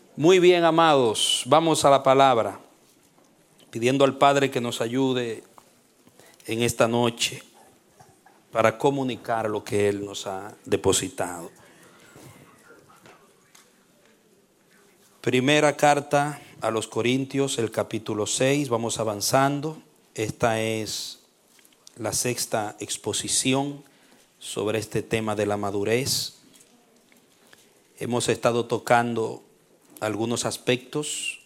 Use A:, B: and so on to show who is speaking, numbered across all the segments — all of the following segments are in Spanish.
A: Muy bien, amados, vamos a la palabra, pidiendo al Padre que nos ayude en esta noche para comunicar lo que Él nos ha depositado. Primera carta a los Corintios, el capítulo 6, vamos avanzando. Esta es la sexta exposición sobre este tema de la madurez. Hemos estado tocando algunos aspectos.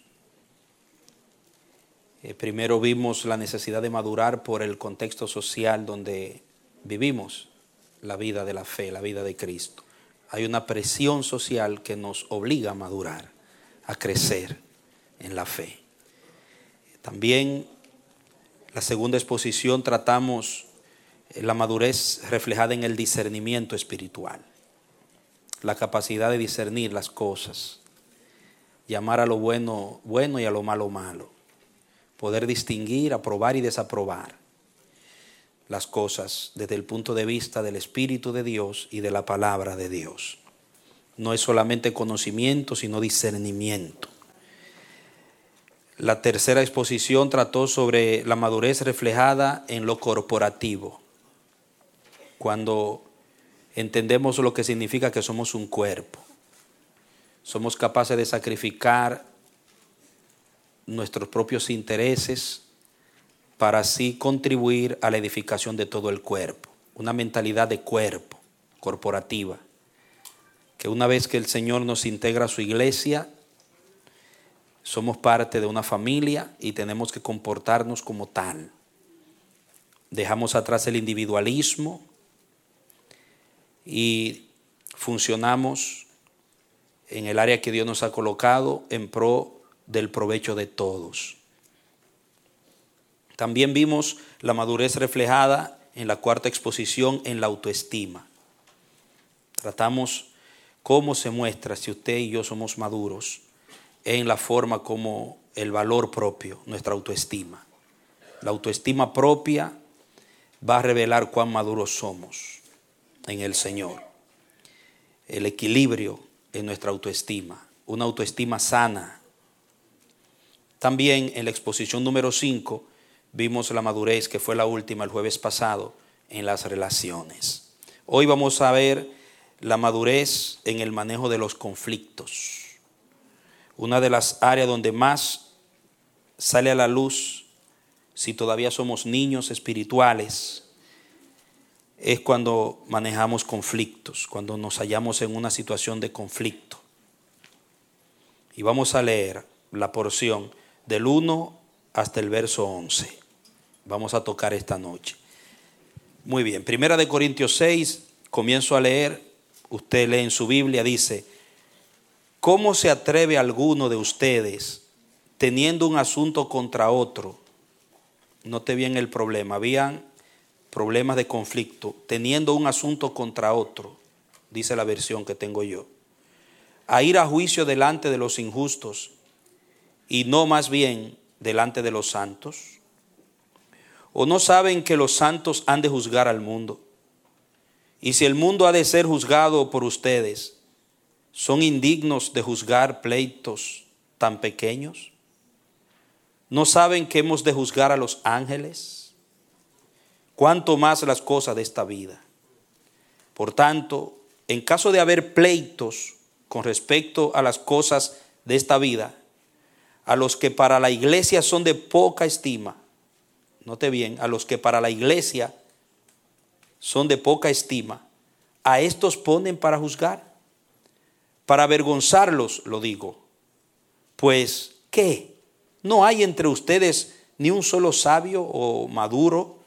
A: Primero vimos la necesidad de madurar por el contexto social donde vivimos la vida de la fe, la vida de Cristo. Hay una presión social que nos obliga a madurar, a crecer en la fe. También la segunda exposición tratamos la madurez reflejada en el discernimiento espiritual, la capacidad de discernir las cosas, llamar a lo bueno bueno y a lo malo malo, poder distinguir, aprobar y desaprobar las cosas desde el punto de vista del Espíritu de Dios y de la palabra de Dios. No es solamente conocimiento, sino discernimiento. La tercera exposición trató sobre la madurez reflejada en lo corporativo, cuando entendemos lo que significa que somos un cuerpo. Somos capaces de sacrificar nuestros propios intereses para así contribuir a la edificación de todo el cuerpo. Una mentalidad de cuerpo, corporativa, que una vez que el Señor nos integra a su iglesia, somos parte de una familia y tenemos que comportarnos como tal. Dejamos atrás el individualismo y funcionamos en el área que Dios nos ha colocado en pro del provecho de todos. También vimos la madurez reflejada en la cuarta exposición en la autoestima. Tratamos cómo se muestra si usted y yo somos maduros en la forma como el valor propio, nuestra autoestima. La autoestima propia va a revelar cuán maduros somos en el Señor. El equilibrio en nuestra autoestima, una autoestima sana. También en la exposición número 5 vimos la madurez, que fue la última el jueves pasado, en las relaciones. Hoy vamos a ver la madurez en el manejo de los conflictos. Una de las áreas donde más sale a la luz, si todavía somos niños espirituales, es cuando manejamos conflictos, cuando nos hallamos en una situación de conflicto. Y vamos a leer la porción del 1 hasta el verso 11. Vamos a tocar esta noche. Muy bien, Primera de Corintios 6, comienzo a leer. Usted lee en su Biblia, dice: ¿cómo se atreve alguno de ustedes, teniendo un asunto contra otro? Note bien el problema, habían problemas de conflicto, teniendo un asunto contra otro, dice la versión que tengo yo, a ir a juicio delante de los injustos y no más bien delante de los santos? ¿O no saben que los santos han de juzgar al mundo? Y si el mundo ha de ser juzgado por ustedes, ¿son indignos de juzgar pleitos tan pequeños? ¿No saben que hemos de juzgar a los ángeles? Cuánto más las cosas de esta vida. Por tanto, en caso de haber pleitos con respecto a las cosas de esta vida, a los que para la iglesia son de poca estima, note bien, a los que para la iglesia son de poca estima, a estos ponen para juzgar, para avergonzarlos, lo digo. Pues, ¿qué? ¿No hay entre ustedes ni un solo sabio o maduro,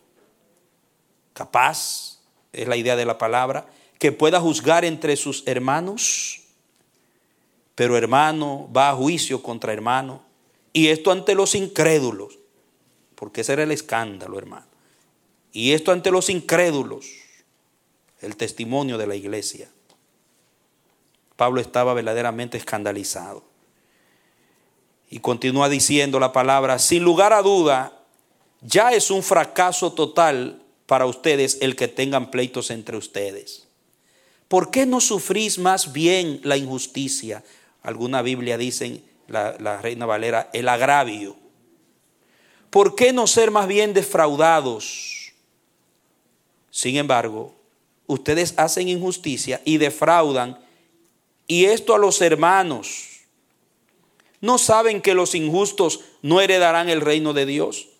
A: capaz, es la idea de la palabra, que pueda juzgar entre sus hermanos? Pero hermano va a juicio contra hermano, y esto ante los incrédulos, porque ese era el escándalo, hermano. Y esto ante los incrédulos, el testimonio de la iglesia. Pablo estaba verdaderamente escandalizado. Y continúa diciendo la palabra: sin lugar a duda, ya es un fracaso total para ustedes el que tengan pleitos entre ustedes. ¿Por qué no sufrís más bien la injusticia? Alguna Biblia dicen, la Reina Valera, el agravio. ¿Por qué no ser más bien defraudados? Sin embargo, ustedes hacen injusticia y defraudan, y esto a los hermanos. ¿No saben que los injustos no heredarán el reino de Dios?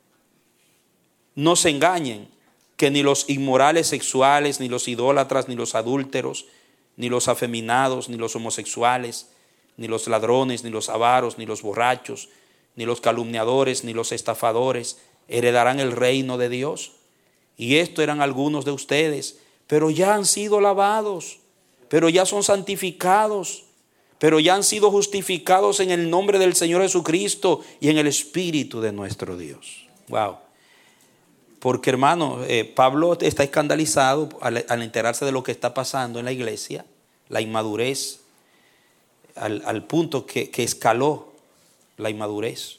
A: No se engañen, que ni los inmorales sexuales, ni los idólatras, ni los adúlteros, ni los afeminados, ni los homosexuales, ni los ladrones, ni los avaros, ni los borrachos, ni los calumniadores, ni los estafadores heredarán el reino de Dios. Y esto eran algunos de ustedes, pero ya han sido lavados, pero ya son santificados, pero ya han sido justificados en el nombre del Señor Jesucristo y en el Espíritu de nuestro Dios. Wow. Porque, hermano, Pablo está escandalizado al enterarse de lo que está pasando en la iglesia, la inmadurez, al punto que escaló la inmadurez,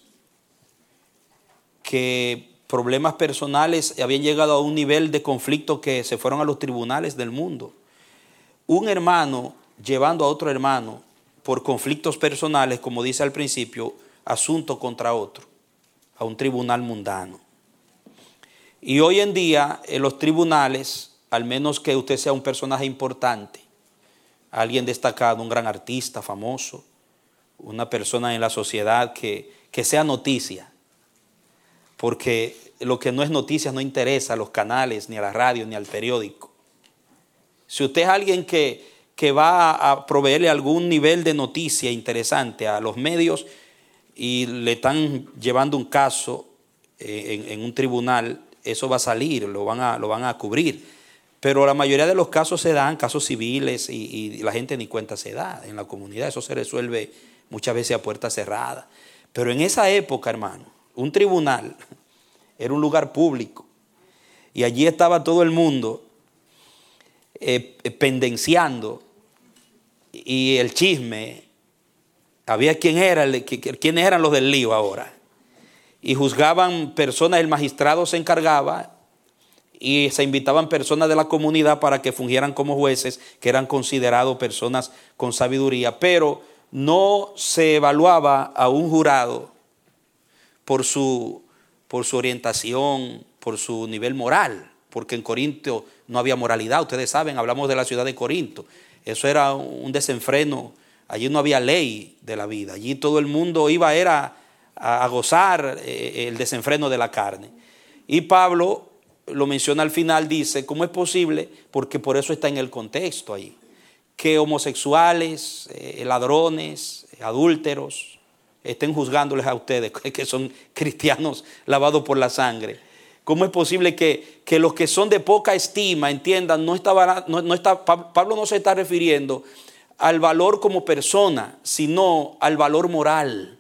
A: que problemas personales habían llegado a un nivel de conflicto que se fueron a los tribunales del mundo. Un hermano llevando a otro hermano por conflictos personales, como dice al principio, asunto contra otro, a un tribunal mundano. Y hoy en día en los tribunales, al menos que usted sea un personaje importante, alguien destacado, un gran artista famoso, una persona en la sociedad que sea noticia, porque lo que no es noticia no interesa a los canales, ni a la radio, ni al periódico. Si usted es alguien que va a proveerle algún nivel de noticia interesante a los medios y le están llevando un caso en un tribunal, eso va a salir, lo van a cubrir. Pero la mayoría de los casos se dan, casos civiles, y la gente ni cuenta se da en la comunidad. Eso se resuelve muchas veces a puerta cerrada. Pero en esa época, hermano, un tribunal era un lugar público. Y allí estaba todo el mundo pendenciando. Y el chisme, había quiénes eran los del lío ahora. Y juzgaban personas, el magistrado se encargaba y se invitaban personas de la comunidad para que fungieran como jueces, que eran considerados personas con sabiduría, pero no se evaluaba a un jurado por su orientación, por su nivel moral, porque en Corinto no había moralidad. Ustedes saben, hablamos de la ciudad de Corinto. Eso era un desenfreno. Allí no había ley de la vida. Allí todo el mundo iba a gozar el desenfreno de la carne. Y Pablo lo menciona al final, dice, ¿cómo es posible? Porque por eso está en el contexto ahí, que homosexuales, ladrones, adúlteros, estén juzgándoles a ustedes, que son cristianos lavados por la sangre. ¿Cómo es posible que los que son de poca estima entiendan? Pablo no se está refiriendo al valor como persona, sino al valor moral,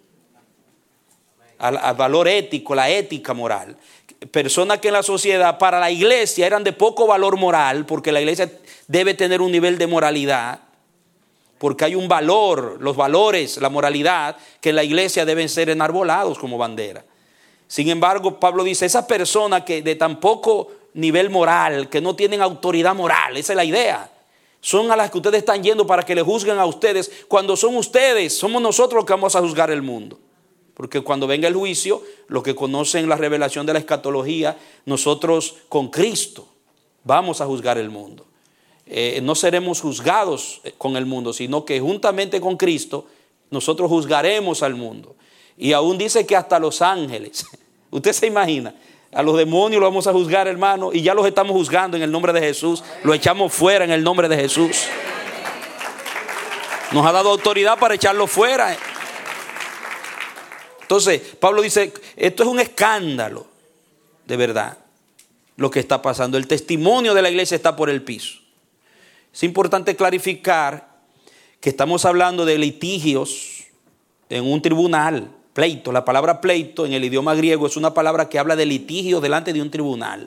A: al valor ético, la ética moral. Personas que en la sociedad, para la iglesia, eran de poco valor moral, porque la iglesia debe tener un nivel de moralidad, porque hay un valor, los valores, la moralidad, que en la iglesia deben ser enarbolados como bandera. Sin embargo, Pablo dice, esas personas que de tan poco nivel moral, que no tienen autoridad moral, esa es la idea, son a las que ustedes están yendo para que le juzguen a ustedes, cuando son ustedes, somos nosotros los que vamos a juzgar el mundo. Porque cuando venga el juicio, los que conocen la revelación de la escatología, nosotros con Cristo vamos a juzgar el mundo. No seremos juzgados con el mundo, sino que juntamente con Cristo nosotros juzgaremos al mundo. Y aún dice que hasta los ángeles, usted se imagina, a los demonios los vamos a juzgar, hermano, y ya los estamos juzgando en el nombre de Jesús, lo echamos fuera en el nombre de Jesús. Nos ha dado autoridad para echarlo fuera. Entonces, Pablo dice, esto es un escándalo, de verdad, lo que está pasando. El testimonio de la iglesia está por el piso. Es importante clarificar que estamos hablando de litigios en un tribunal, pleito. La palabra pleito en el idioma griego es una palabra que habla de litigio delante de un tribunal.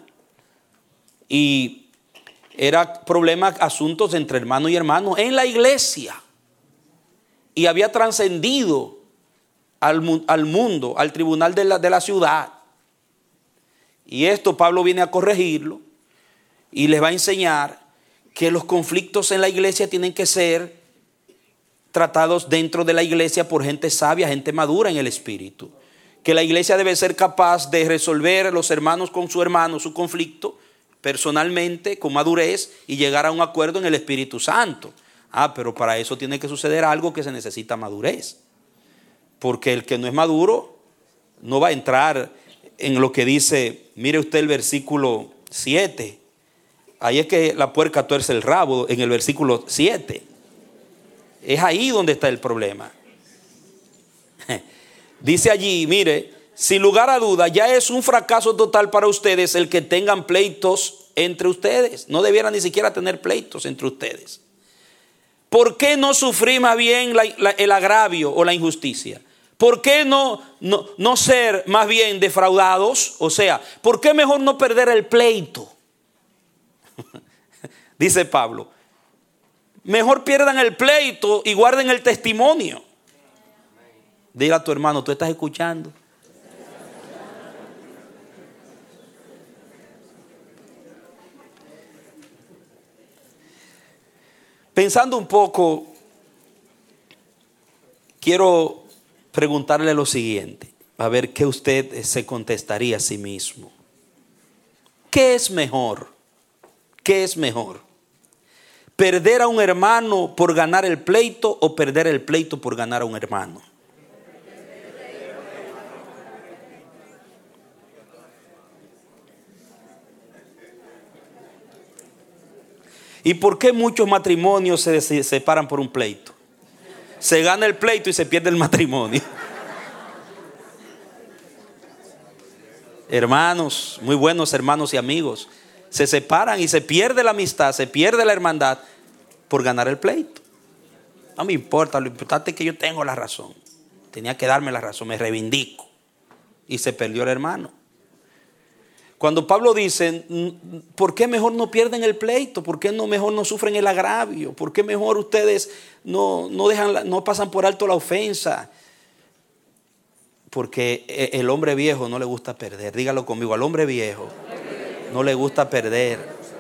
A: Y era problema, asuntos entre hermano y hermano en la iglesia. Y había trascendido al mundo, al tribunal de la ciudad. Y esto Pablo viene a corregirlo y les va a enseñar que los conflictos en la iglesia tienen que ser tratados dentro de la iglesia por gente sabia, gente madura en el espíritu. Que la iglesia debe ser capaz de resolver los hermanos con su hermano su conflicto personalmente, con madurez, y llegar a un acuerdo en el Espíritu Santo. Pero para eso tiene que suceder algo, que se necesita madurez. Porque el que no es maduro no va a entrar en lo que dice, mire usted el versículo 7. Ahí es que la puerca tuerce el rabo, en el versículo 7. Es ahí donde está el problema. Dice allí, mire, sin lugar a duda, ya es un fracaso total para ustedes el que tengan pleitos entre ustedes. No debieran ni siquiera tener pleitos entre ustedes. ¿Por qué no sufrir más bien el agravio o la injusticia? ¿Por qué no ser más bien defraudados? O sea, ¿por qué mejor no perder el pleito? Dice Pablo, mejor pierdan el pleito y guarden el testimonio. Dile a tu hermano, ¿tú estás escuchando? Pensando un poco, quiero preguntarle lo siguiente, a ver qué usted se contestaría a sí mismo. ¿Qué es mejor? ¿Qué es mejor? ¿Perder a un hermano por ganar el pleito o perder el pleito por ganar a un hermano? ¿Y por qué muchos matrimonios se separan por un pleito? Se gana el pleito y se pierde el matrimonio. Hermanos, muy buenos hermanos y amigos, se separan y se pierde la amistad, se pierde la hermandad por ganar el pleito. No me importa, lo importante es que yo tengo la razón. Tenía que darme la razón, me reivindico. Y se perdió el hermano. Cuando Pablo dice, ¿por qué mejor no pierden el pleito? ¿Por qué mejor no sufren el agravio? ¿Por qué mejor ustedes no pasan por alto la ofensa? Porque el hombre viejo no le gusta perder. Dígalo conmigo, al hombre viejo no le gusta perder.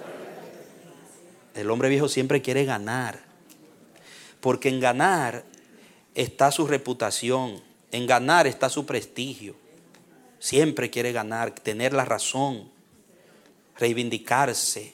A: El hombre viejo siempre quiere ganar. Porque en ganar está su reputación, en ganar está su prestigio. Siempre quiere ganar, tener la razón, reivindicarse,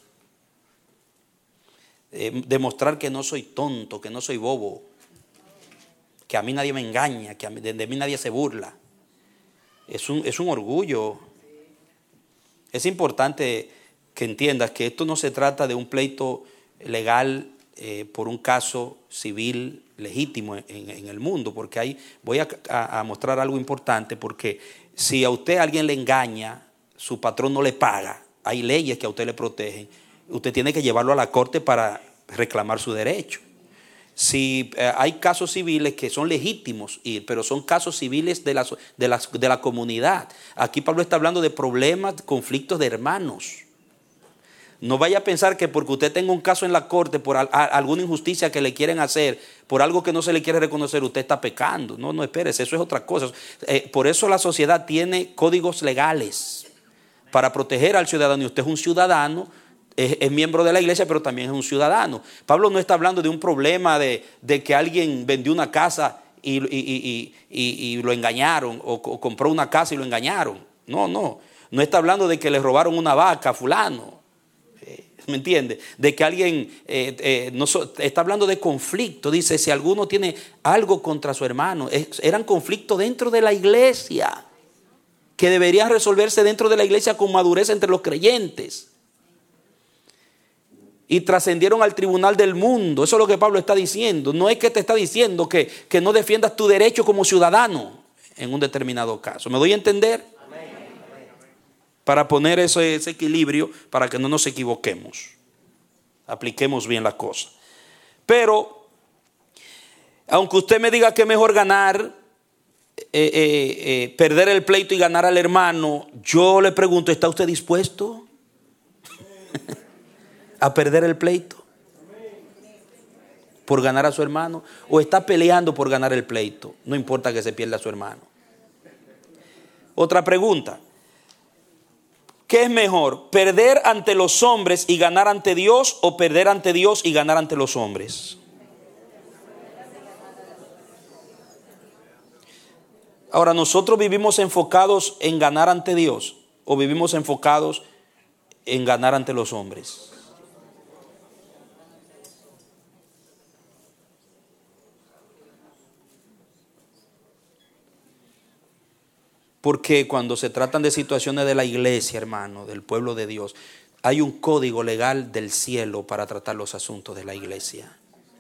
A: demostrar que no soy tonto, que no soy bobo, que a mí nadie me engaña, que de mí nadie se burla. Es un orgullo. Es importante que entiendas que esto no se trata de un pleito legal por un caso civil legítimo en el mundo, porque voy a mostrar algo importante, porque si a usted alguien le engaña, su patrón no le paga, hay leyes que a usted le protegen, usted tiene que llevarlo a la corte para reclamar su derecho. Si hay casos civiles que son legítimos, pero son casos civiles de la comunidad. Aquí Pablo está hablando de problemas, conflictos de hermanos. No vaya a pensar que porque usted tenga un caso en la corte por alguna injusticia que le quieren hacer, por algo que no se le quiere reconocer, usted está pecando. No, espérese, eso es otra cosa. Por eso la sociedad tiene códigos legales para proteger al ciudadano. Y usted es un ciudadano, es miembro de la iglesia, pero también es un ciudadano. Pablo no está hablando de un problema de que alguien vendió una casa y lo engañaron, o compró una casa y lo engañaron. No está hablando de que le robaron una vaca a fulano. ¿Me entiende? De que alguien está hablando de conflicto. Dice, si alguno tiene algo contra su hermano, eran conflictos dentro de la iglesia que deberían resolverse dentro de la iglesia con madurez entre los creyentes, y trascendieron al tribunal del mundo. Eso es lo que Pablo está diciendo. No es que te está diciendo que no defiendas tu derecho como ciudadano en un determinado caso. ¿Me doy a entender? Para poner ese equilibrio, para que no nos equivoquemos, apliquemos bien la cosa. Pero aunque usted me diga que es mejor ganar, perder el pleito y ganar al hermano, yo le pregunto, ¿está usted dispuesto a perder el pleito por ganar a su hermano? ¿O está peleando por ganar el pleito? No importa que se pierda a su hermano. Otra pregunta. ¿Qué es mejor? ¿Perder ante los hombres y ganar ante Dios, o perder ante Dios y ganar ante los hombres? Ahora, ¿nosotros vivimos enfocados en ganar ante Dios o vivimos enfocados en ganar ante los hombres? Porque cuando se tratan de situaciones de la iglesia, hermano, del pueblo de Dios, hay un código legal del cielo para tratar los asuntos de la iglesia,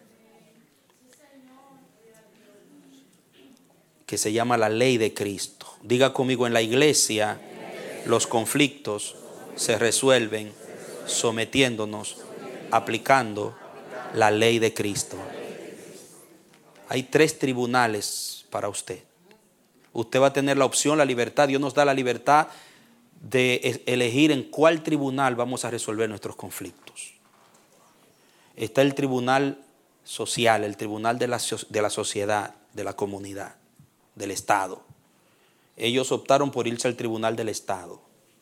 A: que se llama la ley de Cristo. Diga conmigo, en la iglesia los conflictos se resuelven sometiéndonos, aplicando la ley de Cristo. Hay 3 tribunales para usted. Usted va a tener la opción, la libertad. Dios nos da la libertad de elegir en cuál tribunal vamos a resolver nuestros conflictos. Está el tribunal social, el tribunal de la sociedad, de la comunidad, del Estado. Ellos optaron por irse al tribunal del Estado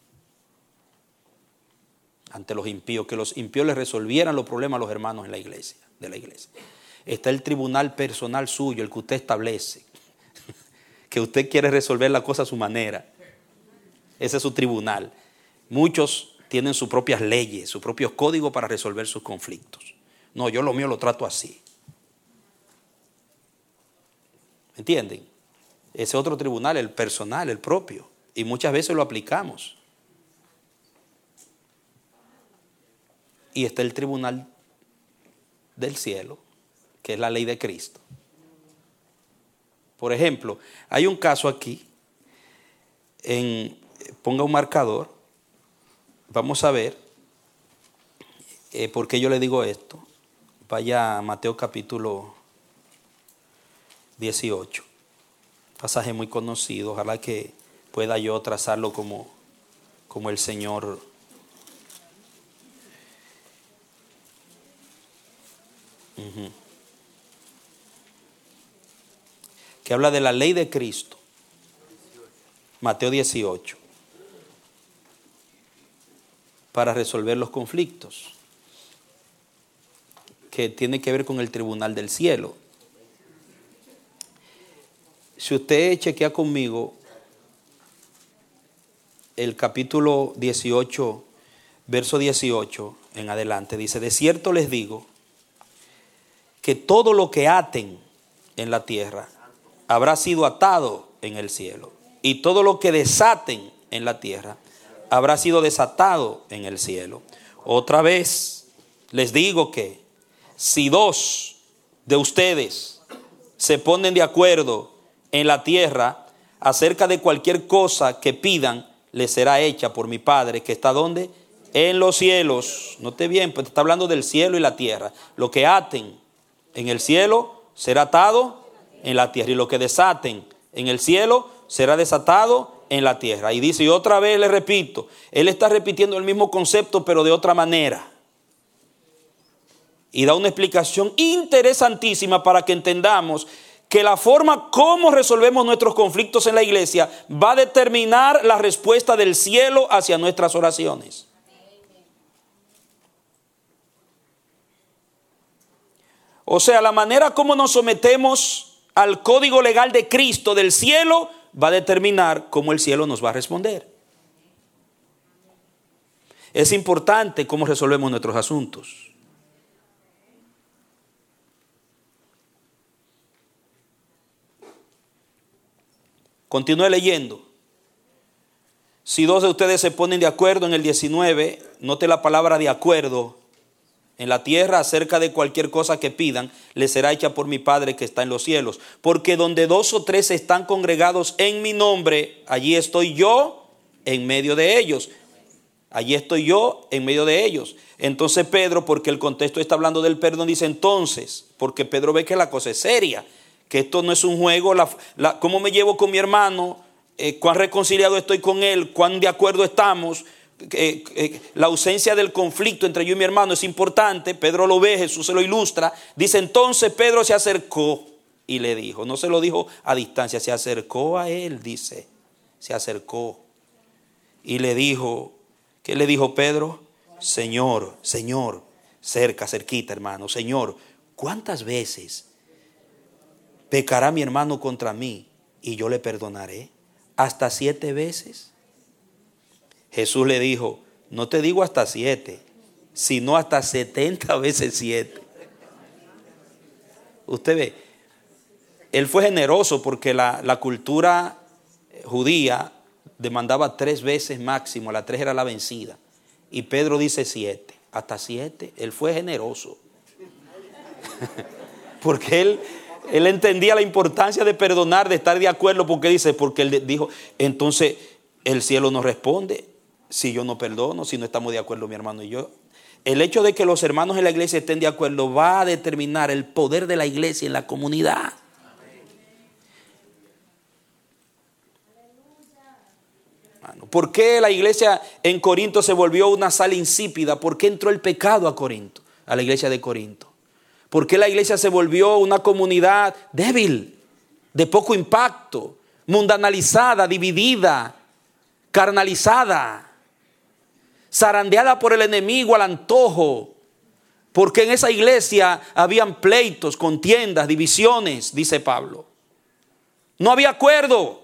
A: ante los impíos, que los impíos les resolvieran los problemas a los hermanos en la iglesia, de la iglesia. Está el tribunal personal suyo, el que usted establece, que usted quiere resolver la cosa a su manera. Ese es su tribunal. Muchos tienen sus propias leyes, sus propios códigos para resolver sus conflictos. No, yo lo mío lo trato así. ¿Me entienden? Ese otro tribunal, el personal, el propio. Y muchas veces lo aplicamos. Y está el tribunal del cielo, que es la ley de Cristo. Por ejemplo, hay un caso aquí, ponga un marcador, vamos a ver por qué yo le digo esto. Vaya a Mateo capítulo 18, pasaje muy conocido, ojalá que pueda yo trazarlo como el Señor. Que habla de la ley de Cristo. Mateo 18. Para resolver los conflictos, que tiene que ver con el tribunal del cielo. Si usted chequea conmigo el capítulo 18, verso 18 en adelante, dice: de cierto les digo que todo lo que aten en la tierra habrá sido atado en el cielo, y todo lo que desaten en la tierra habrá sido desatado en el cielo. Otra vez les digo que si 2 de ustedes se ponen de acuerdo en la tierra acerca de cualquier cosa que pidan, les será hecha por mi Padre que está ¿dónde? En los cielos. Note bien, pues está hablando del cielo y la tierra. Lo que aten en el cielo será atado en la tierra, y lo que desaten en el cielo será desatado en la tierra. Y dice, y otra vez le repito, él está repitiendo el mismo concepto pero de otra manera, y da una explicación interesantísima para que entendamos que la forma como resolvemos nuestros conflictos en la iglesia va a determinar la respuesta del cielo hacia nuestras oraciones. O sea, la manera como nos sometemos al código legal de Cristo del cielo va a determinar cómo el cielo nos va a responder. Es importante cómo resolvemos nuestros asuntos. Continúe leyendo. Si 2 de ustedes se ponen de acuerdo en el 19, note la palabra de acuerdo. En la tierra acerca de cualquier cosa que pidan, les será hecha por mi Padre que está en los cielos. Porque donde 2 o 3 están congregados en mi nombre, allí estoy yo en medio de ellos. Allí estoy yo en medio de ellos. Entonces Pedro, porque el contexto está hablando del perdón, dice entonces, porque Pedro ve que la cosa es seria, que esto no es un juego, cómo me llevo con mi hermano, cuán reconciliado estoy con él, cuán de acuerdo estamos. La ausencia del conflicto entre yo y mi hermano es importante. Pedro lo ve, Jesús se lo ilustra. Dice entonces Pedro se acercó y le dijo, no se lo dijo a distancia, se acercó a él, dice, se acercó y le dijo, ¿qué le dijo Pedro? Señor, cerquita hermano, Señor, ¿cuántas veces pecará mi hermano contra mí y yo le perdonaré hasta 7 veces. Jesús le dijo, no te digo hasta 7, sino hasta 70 veces 7. Usted ve, él fue generoso porque la cultura judía demandaba 3 veces máximo, la 3 era la vencida. Y Pedro dice 7, hasta 7. Él fue generoso. Porque él entendía la importancia de perdonar, de estar de acuerdo, porque él dijo, entonces el cielo no responde si yo no perdono, si no estamos de acuerdo mi hermano y yo. El hecho de que los hermanos en la iglesia estén de acuerdo va a determinar el poder de la iglesia en la comunidad. ¿Por qué la iglesia en Corinto se volvió una sal insípida? ¿Por qué entró el pecado a Corinto, a la iglesia de Corinto? ¿Por qué la iglesia se volvió una comunidad débil, de poco impacto, mundanalizada, dividida, carnalizada, zarandeada por el enemigo al antojo? Porque en esa iglesia habían pleitos, contiendas, divisiones, dice Pablo. No había acuerdo.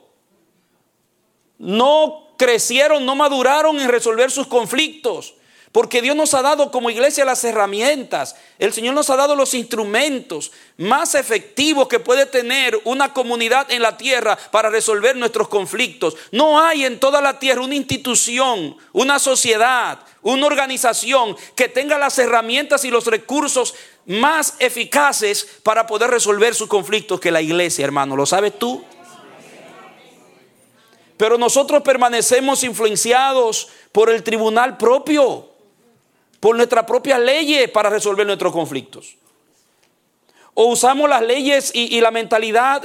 A: No crecieron, no maduraron en resolver sus conflictos. Porque Dios nos ha dado como iglesia las herramientas. El Señor nos ha dado los instrumentos más efectivos que puede tener una comunidad en la tierra para resolver nuestros conflictos. No hay en toda la tierra una institución, una sociedad, una organización que tenga las herramientas y los recursos más eficaces para poder resolver sus conflictos que la iglesia, hermano. ¿Lo sabes tú? Pero nosotros permanecemos influenciados por el tribunal propio, por nuestras propias leyes para resolver nuestros conflictos. O usamos las leyes y la mentalidad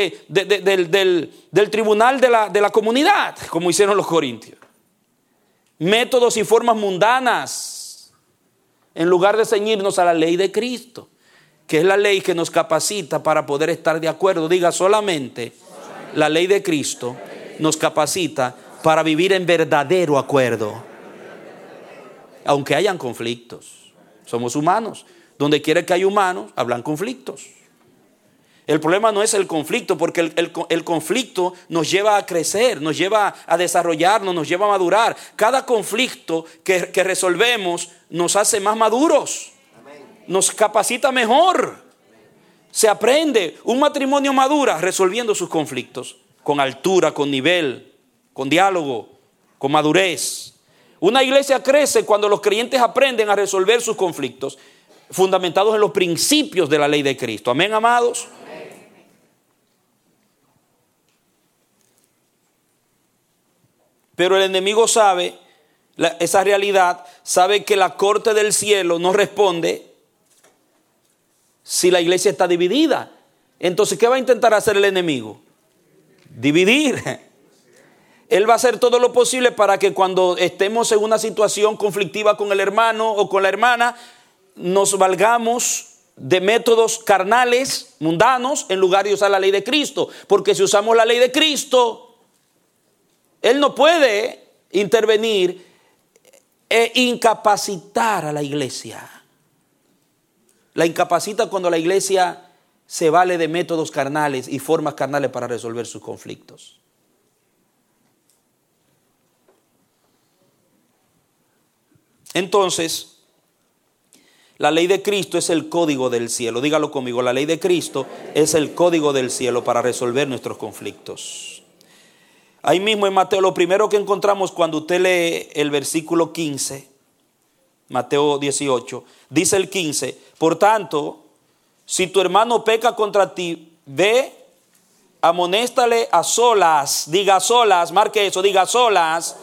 A: del tribunal de la comunidad, como hicieron los corintios. Métodos y formas mundanas, en lugar de ceñirnos a la ley de Cristo, que es la ley que nos capacita para poder estar de acuerdo. Diga, solamente la ley de Cristo nos capacita para vivir en verdadero acuerdo. Aunque hayan conflictos, somos humanos. Donde quiera que hay humanos, hablan conflictos. El problema no es el conflicto, porque el conflicto nos lleva a crecer, nos lleva a desarrollarnos, nos lleva a madurar. Cada conflicto que resolvemos nos hace más maduros, nos capacita mejor. Se aprende. Un matrimonio madura resolviendo sus conflictos con altura, con nivel, con diálogo, con madurez. Una iglesia crece cuando los creyentes aprenden a resolver sus conflictos fundamentados en los principios de la ley de Cristo. Amén, amados. Amén. Pero el enemigo sabe esa realidad, sabe que la corte del cielo no responde si la iglesia está dividida. Entonces, ¿qué va a intentar hacer el enemigo? Dividir. Él va a hacer todo lo posible para que cuando estemos en una situación conflictiva con el hermano o con la hermana, nos valgamos de métodos carnales, mundanos, en lugar de usar la ley de Cristo. Porque si usamos la ley de Cristo, Él no puede intervenir e incapacitar a la iglesia. La incapacita cuando la iglesia se vale de métodos carnales y formas carnales para resolver sus conflictos. Entonces, la ley de Cristo es el código del cielo. Dígalo conmigo, la ley de Cristo es el código del cielo para resolver nuestros conflictos. Ahí mismo en Mateo, lo primero que encontramos cuando usted lee el versículo 15, Mateo 18, dice el 15, por tanto, si tu hermano peca contra ti, ve, amonéstale a solas, diga solas, marque eso, diga solas.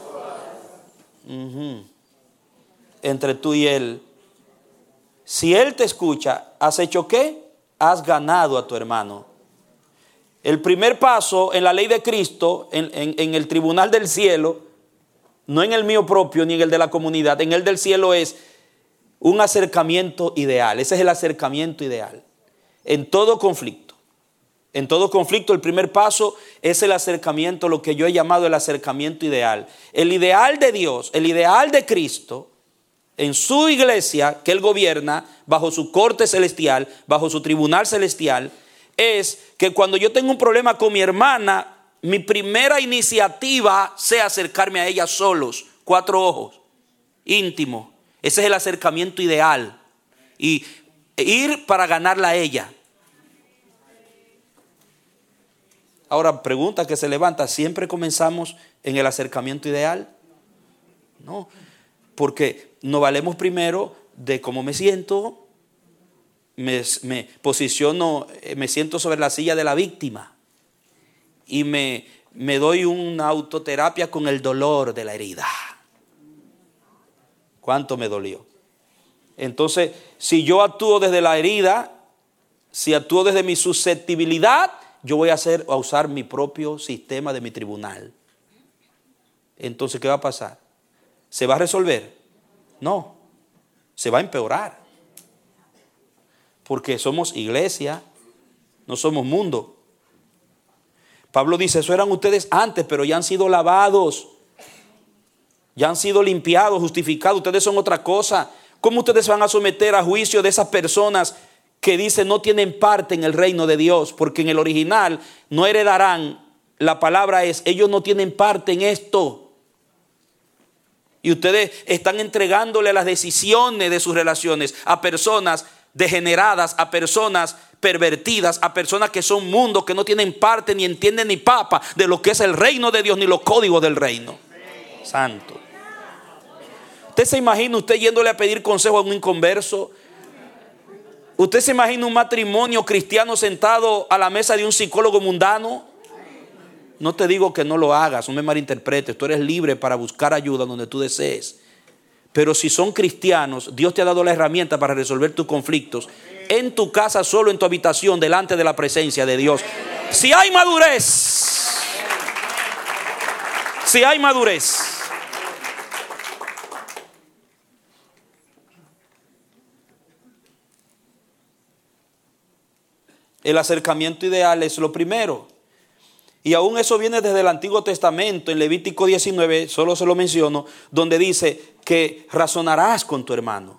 A: Entre tú y él. Si él te escucha, ¿has hecho qué? Has ganado a tu hermano. El primer paso en la ley de Cristo, en el tribunal del cielo, no en el mío propio ni en el de la comunidad, en el del cielo, es un acercamiento ideal. Ese es el acercamiento ideal. En todo conflicto. En todo conflicto el primer paso es el acercamiento, lo que yo he llamado el acercamiento ideal. El ideal de Dios, el ideal de Cristo, en su iglesia que Él gobierna, bajo su corte celestial, bajo su tribunal celestial, es que cuando yo tengo un problema con mi hermana, mi primera iniciativa sea acercarme a ella solos, 4 ojos, íntimo. Ese es el acercamiento ideal. Y ir para ganarla a ella. Ahora, pregunta que se levanta, ¿siempre comenzamos en el acercamiento ideal? No, porque nos valemos primero de cómo me siento, me posiciono, me siento sobre la silla de la víctima y me doy una autoterapia con el dolor de la herida. ¿Cuánto me dolió? Entonces, si yo actúo desde la herida, si actúo desde mi susceptibilidad, yo voy a usar mi propio sistema de mi tribunal. Entonces, ¿qué va a pasar? ¿Se va a resolver? No, se va a empeorar. Porque somos iglesia, no somos mundo. Pablo dice, eso eran ustedes antes, pero ya han sido lavados, ya han sido limpiados, justificados. Ustedes son otra cosa. ¿Cómo ustedes van a someter a juicio de esas personas que dicen no tienen parte en el reino de Dios? Porque en el original no heredarán. La palabra es, ellos no tienen parte en esto. Y ustedes están entregándole las decisiones de sus relaciones a personas degeneradas, a personas pervertidas, a personas que son mundos, que no tienen parte, ni entienden ni papa de lo que es el reino de Dios, ni los códigos del reino. Santo. ¿Usted se imagina usted yéndole a pedir consejo a un inconverso? ¿Usted se imagina un matrimonio cristiano sentado a la mesa de un psicólogo mundano? No te digo que no lo hagas, no me malinterpretes. Tú eres libre para buscar ayuda donde tú desees. Pero si son cristianos, Dios te ha dado la herramienta para resolver tus conflictos en tu casa, solo en tu habitación, delante de la presencia de Dios. Si hay madurez, si hay madurez. El acercamiento ideal es lo primero. Y aún eso viene desde el Antiguo Testamento, en Levítico 19, solo se lo menciono, donde dice que razonarás con tu hermano.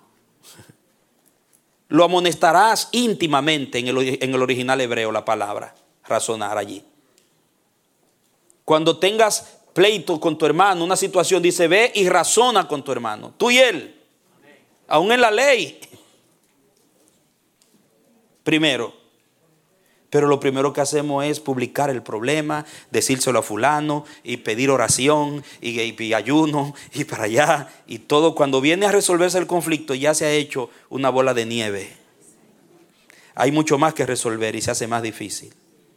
A: Lo amonestarás íntimamente en el original hebreo, la palabra razonar allí. Cuando tengas pleito con tu hermano, una situación, dice, ve y razona con tu hermano, tú y él, aún en la ley. Primero. Pero lo primero que hacemos es publicar el problema, decírselo a fulano y pedir oración y ayuno y para allá. Y todo cuando viene a resolverse el conflicto ya se ha hecho una bola de nieve. Hay mucho más que resolver y se hace más difícil.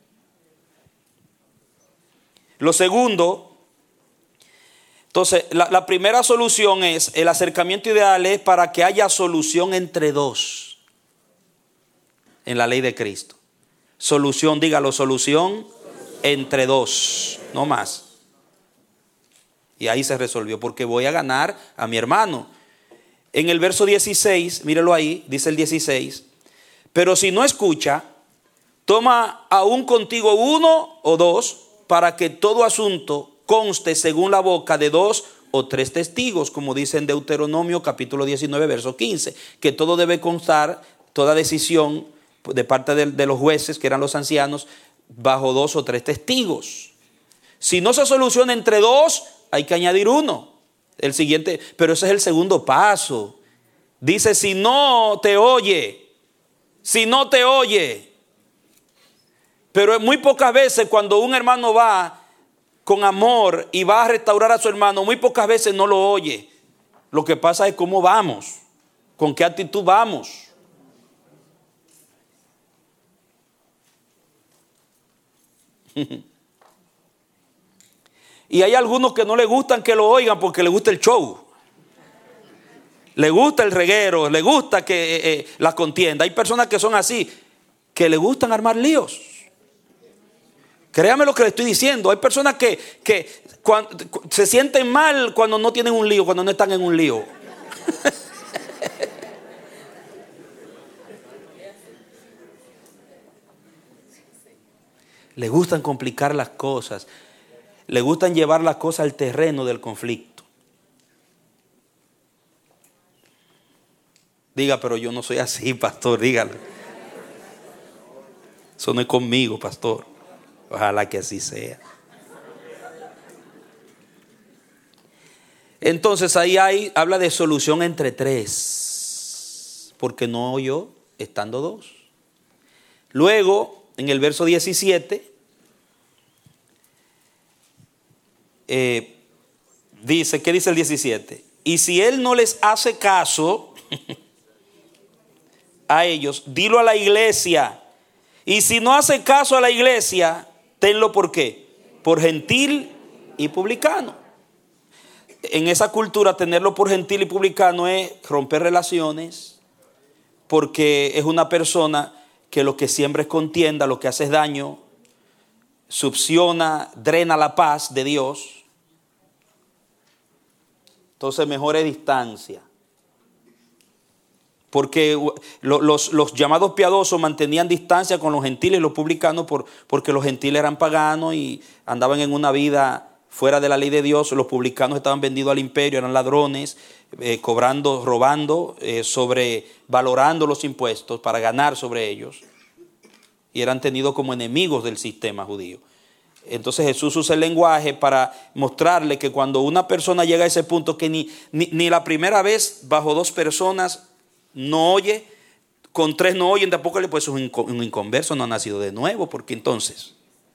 A: Lo segundo, entonces la primera solución es, el acercamiento ideal es para que haya solución entre dos en la ley de Cristo. Solución, dígalo, solución entre dos, no más. Y ahí se resolvió, porque voy a ganar a mi hermano. En el verso 16, mírelo ahí, dice el 16, pero si no escucha, toma aún contigo 1 o 2, para que todo asunto conste según la boca de 2 o 3 testigos, como dice en Deuteronomio capítulo 19, verso 15, que todo debe constar, toda decisión de parte de los jueces, que eran los ancianos, bajo 2 o 3 testigos. Si no se soluciona entre 2, hay que añadir 1. El siguiente, pero ese es el segundo paso. Dice, si no te oye. Pero muy pocas veces cuando un hermano va con amor y va a restaurar a su hermano, muy pocas veces no lo oye. Lo que pasa es cómo vamos, con qué actitud vamos. Y hay algunos que no les gustan que lo oigan porque les gusta el show, le gusta el reguero, le gusta que la contienda. Hay personas que son así, que le gustan armar líos. Créame lo que le estoy diciendo. Hay personas que se sienten mal cuando no tienen un lío, cuando no están en un lío. Le gustan complicar las cosas. Le gustan llevar las cosas al terreno del conflicto. Diga, pero yo no soy así, pastor, dígalo. Eso no es conmigo, pastor. Ojalá que así sea. Entonces ahí habla de solución entre tres, porque no yo estando dos. Luego, en el verso 17, dice, ¿qué dice el 17? Y si él no les hace caso a ellos, dilo a la iglesia. Y si no hace caso a la iglesia, tenlo por qué, por gentil y publicano. En esa cultura, tenerlo por gentil y publicano es romper relaciones, porque es una persona que lo que siembra es contienda, lo que hace es daño, succiona, drena la paz de Dios. Entonces mejor es distancia. Porque los llamados piadosos mantenían distancia con los gentiles y los publicanos porque los gentiles eran paganos y andaban en una vida fuera de la ley de Dios. Los publicanos estaban vendidos al imperio, eran ladrones, cobrando, robando, sobrevalorando los impuestos para ganar sobre ellos. Y eran tenidos como enemigos del sistema judío. Entonces Jesús usa el lenguaje para mostrarle que cuando una persona llega a ese punto que ni la primera vez bajo dos personas no oye, con tres no oyen, tampoco le puede ser un inconverso, no ha nacido de nuevo, porque entonces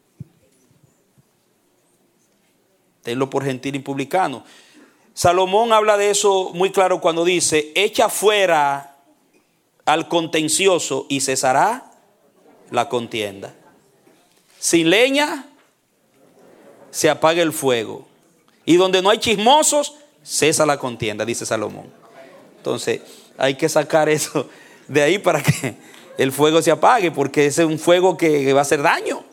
A: tenlo por gentil y publicano. Salomón habla de eso muy claro cuando dice: echa fuera al contencioso y cesará la contienda. Sin leña se apaga el fuego, y donde no hay chismosos cesa la contienda, dice Salomón. Entonces hay que sacar eso de ahí para que el fuego se apague, porque ese es un fuego que va a hacer daño.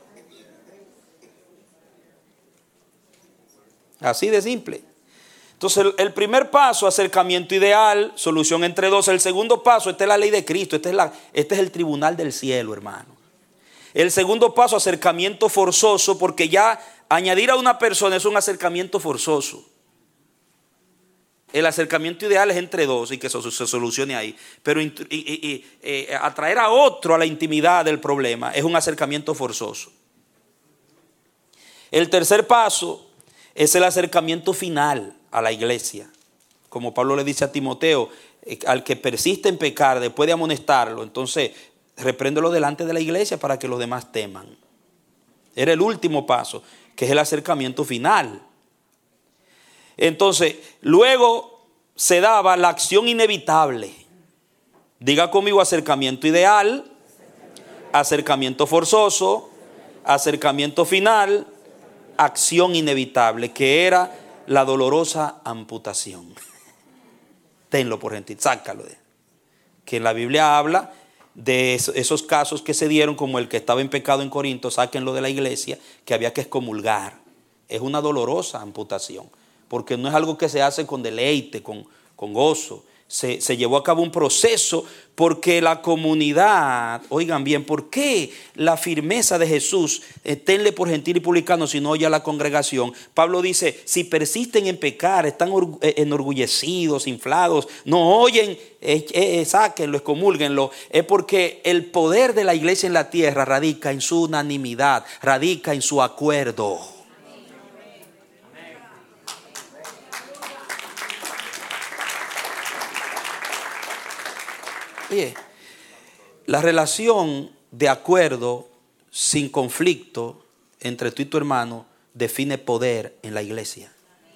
A: Así de simple. Entonces el primer paso, acercamiento ideal, solución entre dos. El segundo paso, esta es la ley de Cristo, este es el tribunal del cielo, hermano. El segundo paso, acercamiento forzoso, porque ya añadir a una persona es un acercamiento forzoso. El acercamiento ideal es entre dos y que eso se solucione ahí. Pero atraer a otro a la intimidad del problema es un acercamiento forzoso. El tercer paso es el acercamiento final a la iglesia. Como Pablo le dice a Timoteo, al que persiste en pecar, después de amonestarlo, entonces repréndelo delante de la iglesia para que los demás teman. Era el último paso, que es el acercamiento final. Entonces, luego se daba la acción inevitable. Diga conmigo: acercamiento ideal, acercamiento forzoso, acercamiento final, acción inevitable, que era la dolorosa amputación. Tenlo por gentil, sácalo de. Que en la Biblia habla de esos casos que se dieron, como el que estaba en pecado en Corinto, sáquenlo de la iglesia, que había que excomulgar. Es una dolorosa amputación, porque no es algo que se hace con deleite, con gozo. Se llevó a cabo un proceso porque la comunidad, oigan bien, ¿por qué la firmeza de Jesús? Tenle por gentil y publicano, si no oye a la congregación. Pablo dice: si persisten en pecar, están enorgullecidos, inflados, no oyen, sáquenlo, excomúlguenlo. Es porque el poder de la iglesia en la tierra radica en su unanimidad, radica en su acuerdo. Oye, la relación de acuerdo sin conflicto entre tú y tu hermano define poder en la iglesia.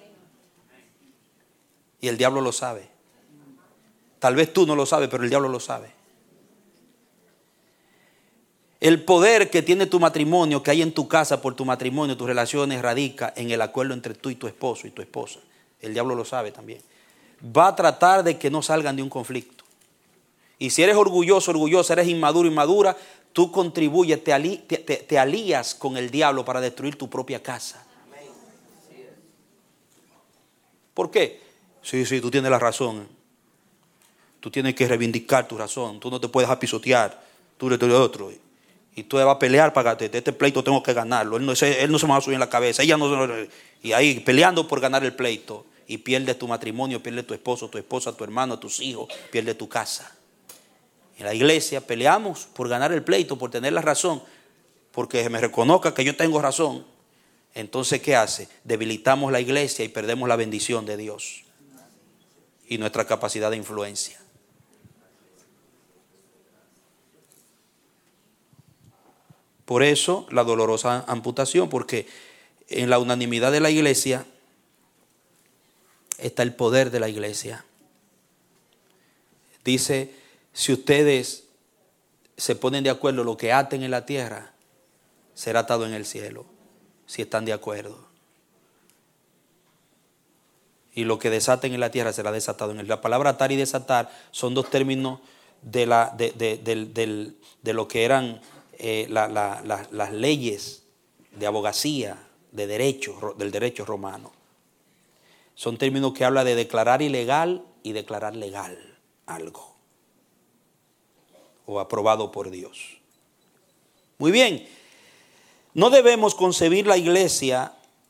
A: Y el diablo lo sabe. Tal vez tú no lo sabes, pero el diablo lo sabe. El poder que tiene tu matrimonio, que hay en tu casa por tu matrimonio, tus relaciones, radica en el acuerdo entre tú y tu esposo y tu esposa. El diablo lo sabe también. Va a tratar de que no salgan de un conflicto. Y si eres orgulloso, orgullosa, eres inmaduro, inmadura, tú contribuyes, te alías con el diablo para destruir tu propia casa. ¿Por qué? Sí, tú tienes la razón. Tú tienes que reivindicar tu razón. Tú no te puedes pisotear. Tú eres otro. Y tú vas a pelear para que este pleito tengo que ganarlo. Él no se me va a subir en la cabeza. Ella no. Y ahí peleando por ganar el pleito. Y pierdes tu matrimonio, pierdes tu esposo, tu esposa, tu hermano, tus hijos, pierdes tu casa. En la iglesia peleamos por ganar el pleito, por tener la razón. porque me reconozca que yo tengo razón, entonces ¿qué hace? Debilitamos la iglesia y perdemos la bendición de Dios y nuestra capacidad de influencia. Por eso la dolorosa amputación, porque en la unanimidad de la iglesia está el poder de la iglesia. Dice, si ustedes se ponen de acuerdo, lo que aten en la tierra será atado en el cielo, si están de acuerdo. Y lo que desaten en la tierra será desatado en el cielo. La palabra atar y desatar son dos términos de lo que eran las leyes de abogacía, de derecho, del derecho romano. Son términos que hablan de declarar ilegal y declarar legal algo, o aprobado por Dios. Muy bien, no debemos concebir la iglesia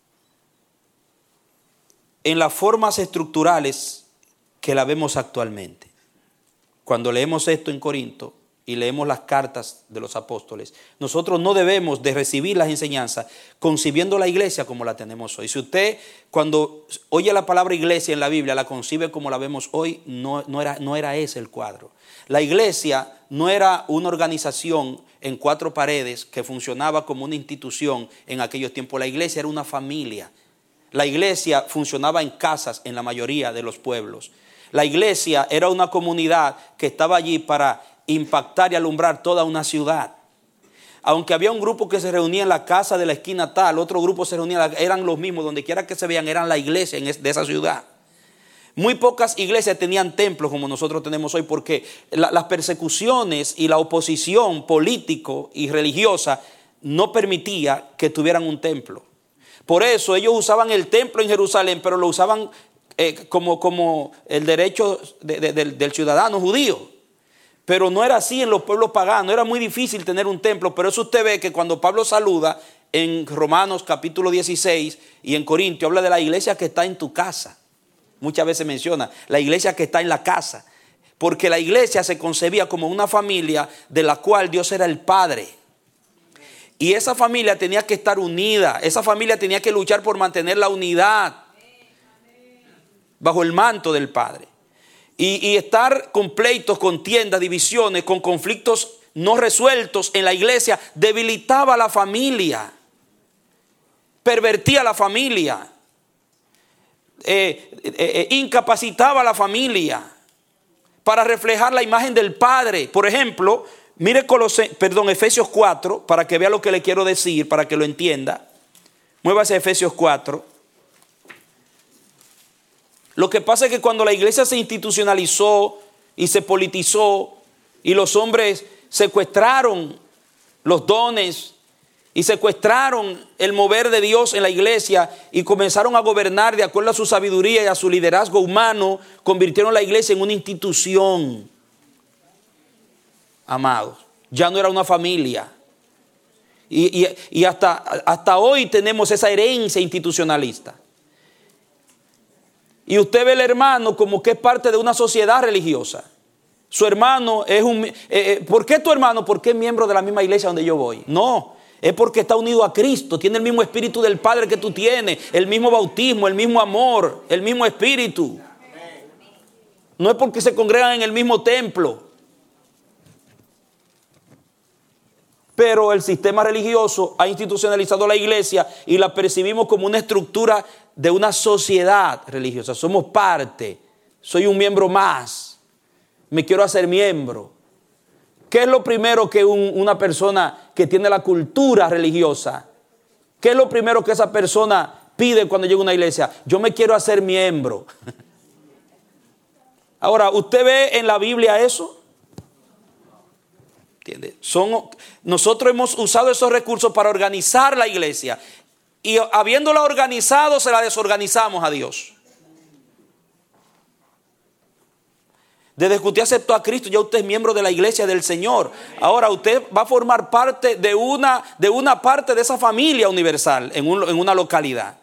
A: en las formas estructurales que la vemos actualmente. Cuando leemos esto en Corinto y leemos las cartas de los apóstoles, nosotros no debemos de recibir las enseñanzas concibiendo la iglesia como la tenemos hoy. Si usted cuando oye la palabra iglesia en la Biblia la concibe como la vemos hoy, no era ese el cuadro. La iglesia no era una organización en cuatro paredes que funcionaba como una institución en aquellos tiempos. La iglesia era una familia. La iglesia funcionaba en casas en la mayoría de los pueblos. La iglesia era una comunidad que estaba allí para impactar y alumbrar toda una ciudad. Aunque había un grupo que se reunía en la casa de la esquina tal, otro grupo se reunía, eran los mismos, donde quiera que se vean, eran la iglesia de esa ciudad. Muy pocas iglesias tenían templos como nosotros tenemos hoy, porque las persecuciones y la oposición político y religiosa no permitía que tuvieran un templo. Por eso ellos usaban el templo en Jerusalén, pero lo usaban como el derecho del ciudadano judío. Pero no era así en los pueblos paganos, era muy difícil tener un templo. Pero eso usted ve que cuando Pablo saluda en Romanos capítulo 16 y en Corintios, habla de la iglesia que está en tu casa. Muchas veces menciona la iglesia que está en la casa, porque la iglesia se concebía como una familia de la cual Dios era el Padre. Y esa familia tenía que estar unida, esa familia tenía que luchar por mantener la unidad bajo el manto del Padre. Y estar con pleitos, contiendas, divisiones, con conflictos no resueltos en la iglesia, debilitaba a la familia, pervertía a la familia, incapacitaba a la familia para reflejar la imagen del Padre. Por ejemplo, mire Efesios 4, para que vea lo que le quiero decir, para que lo entienda. Muévase a Efesios 4. Lo que pasa es que cuando la iglesia se institucionalizó y se politizó y los hombres secuestraron los dones y secuestraron el mover de Dios en la iglesia y comenzaron a gobernar de acuerdo a su sabiduría y a su liderazgo humano, convirtieron la iglesia en una institución. Amados, ya no era una familia. Y hasta hoy tenemos esa herencia institucionalista. Y usted ve al hermano como que es parte de una sociedad religiosa. Su hermano es ¿por qué tu hermano? Porque es miembro de la misma iglesia donde yo voy. No, es porque está unido a Cristo, tiene el mismo espíritu del Padre que tú tienes, el mismo bautismo, el mismo amor, el mismo espíritu. No es porque se congregan en el mismo templo. Pero el sistema religioso ha institucionalizado la iglesia y la percibimos como una estructura de una sociedad religiosa. Somos parte, soy un miembro más, me quiero hacer miembro. ¿Qué es lo primero que una persona que tiene la cultura religiosa, qué es lo primero que esa persona pide cuando llega a una iglesia? Yo me quiero hacer miembro. Ahora, ¿usted ve en la Biblia eso? ¿Entiende? Nosotros hemos usado esos recursos para organizar la iglesia y habiéndola organizado se la desorganizamos a Dios. Desde que usted aceptó a Cristo ya usted es miembro de la iglesia del Señor. Ahora usted va a formar parte de una parte de esa familia universal en una localidad.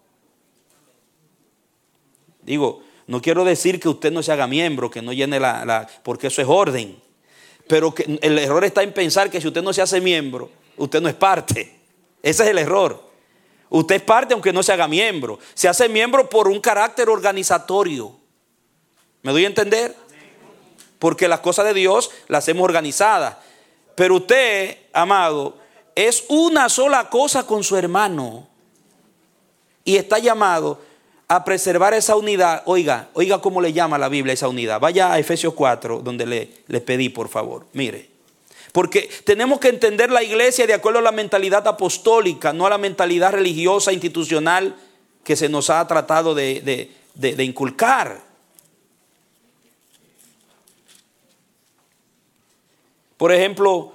A: Digo, no quiero decir que usted no se haga miembro, que no llene porque eso es orden. Pero que el error está en pensar que si usted no se hace miembro, Usted no es parte. Ese es el error. Usted es parte aunque no se haga miembro. Se hace miembro por un carácter organizatorio. ¿Me doy a entender? Porque las cosas de Dios las hemos organizadas. Pero usted, amado, es una sola cosa con su hermano. Y está llamado a preservar esa unidad. Oiga cómo le llama la Biblia esa unidad. Vaya a Efesios 4, donde le pedí, por favor. Mire. Porque tenemos que entender la iglesia de acuerdo a la mentalidad apostólica, no a la mentalidad religiosa, institucional, que se nos ha tratado de inculcar. Por ejemplo,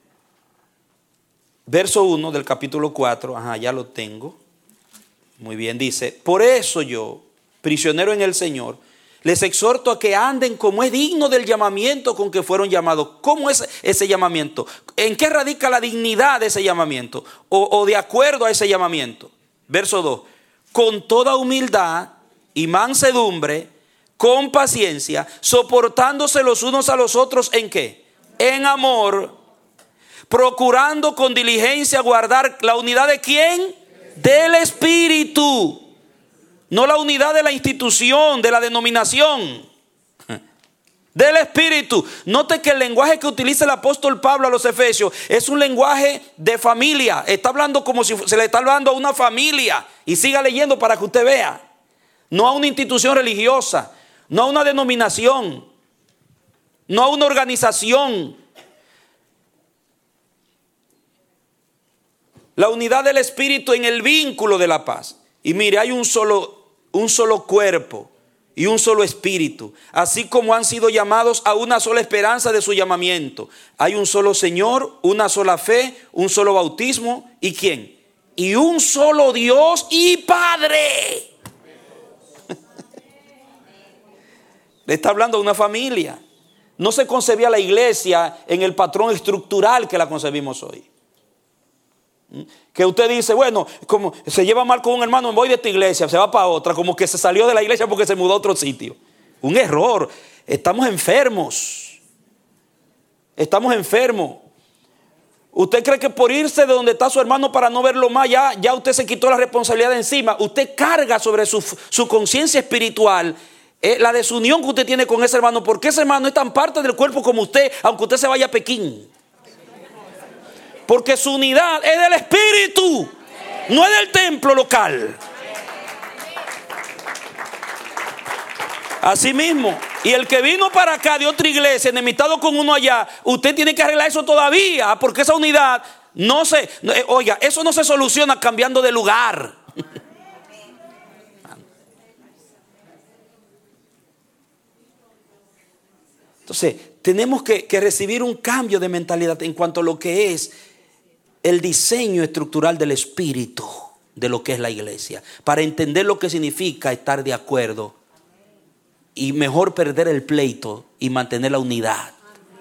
A: verso 1 del capítulo 4, ya lo tengo. Muy bien, dice: por eso yo, prisionero en el Señor, les exhorto a que anden como es digno del llamamiento con que fueron llamados. ¿Cómo es ese llamamiento? ¿En qué radica la dignidad de ese llamamiento? O de acuerdo a ese llamamiento. Verso 2. Con toda humildad y mansedumbre, con paciencia, soportándose los unos a los otros, ¿en qué? En amor, procurando con diligencia guardar la unidad ¿de quién? Del Espíritu. No la unidad de la institución, de la denominación. Del Espíritu. Note que el lenguaje que utiliza el apóstol Pablo a los Efesios es un lenguaje de familia. Está hablando como si se le está hablando a una familia. Y siga leyendo para que usted vea. No a una institución religiosa, no a una denominación, no a una organización. La unidad del Espíritu en el vínculo de la paz. Y mire, hay un solo cuerpo y un solo espíritu, así como han sido llamados a una sola esperanza de su llamamiento. Hay un solo Señor, una sola fe, un solo bautismo. ¿Y quién? Y un solo Dios y Padre. Le está hablando a una familia. No se concebía la iglesia en el patrón estructural que la concebimos hoy. Que usted dice, bueno, como se lleva mal con un hermano, voy de esta iglesia, se va para otra, como que se salió de la iglesia porque se mudó a otro sitio. Un error. Estamos enfermos. Estamos enfermos. ¿Usted cree que por irse de donde está su hermano para no verlo más, ya usted se quitó la responsabilidad de encima? Usted carga sobre su conciencia espiritual la desunión que usted tiene con ese hermano, porque ese hermano es tan parte del cuerpo como usted, aunque usted se vaya a Pekín. Porque su unidad es del Espíritu, no es del templo local. Así mismo. Y el que vino para acá de otra iglesia, enemistado con uno allá, usted tiene que arreglar eso todavía, porque esa unidad eso no se soluciona cambiando de lugar. Entonces, tenemos que recibir un cambio de mentalidad en cuanto a lo que es el diseño estructural del espíritu de lo que es la iglesia, para entender lo que significa estar de acuerdo y mejor perder el pleito y mantener la unidad.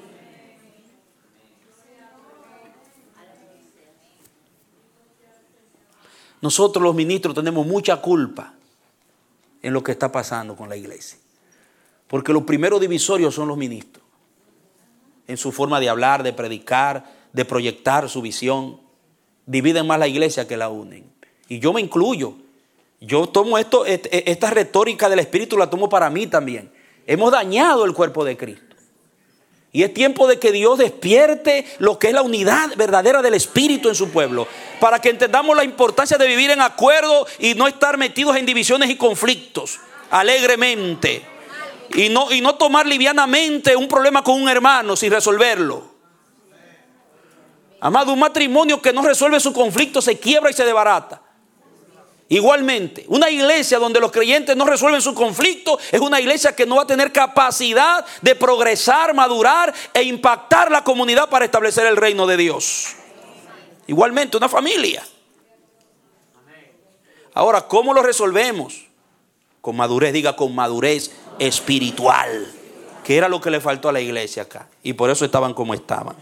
A: Nosotros los ministros tenemos mucha culpa en lo que está pasando con la iglesia, porque los primeros divisorios son los ministros, en su forma de hablar, de predicar, de proyectar su visión. Dividen más la iglesia que la unen. Y yo me incluyo. Yo tomo esta retórica del Espíritu, la tomo para mí también. Hemos dañado el cuerpo de Cristo. Y es tiempo de que Dios despierte lo que es la unidad verdadera del Espíritu en su pueblo, para que entendamos la importancia de vivir en acuerdo y no estar metidos en divisiones y conflictos alegremente. Y no tomar livianamente un problema con un hermano sin resolverlo. Amado, un matrimonio que no resuelve su conflicto se quiebra y se desbarata. Igualmente, una iglesia donde los creyentes no resuelven su conflicto es una iglesia que no va a tener capacidad de progresar, madurar e impactar la comunidad para establecer el reino de Dios. Igualmente, una familia. Ahora, ¿cómo lo resolvemos? Con madurez, diga, con madurez espiritual, que era lo que le faltó a la iglesia acá. Y por eso estaban como estaban.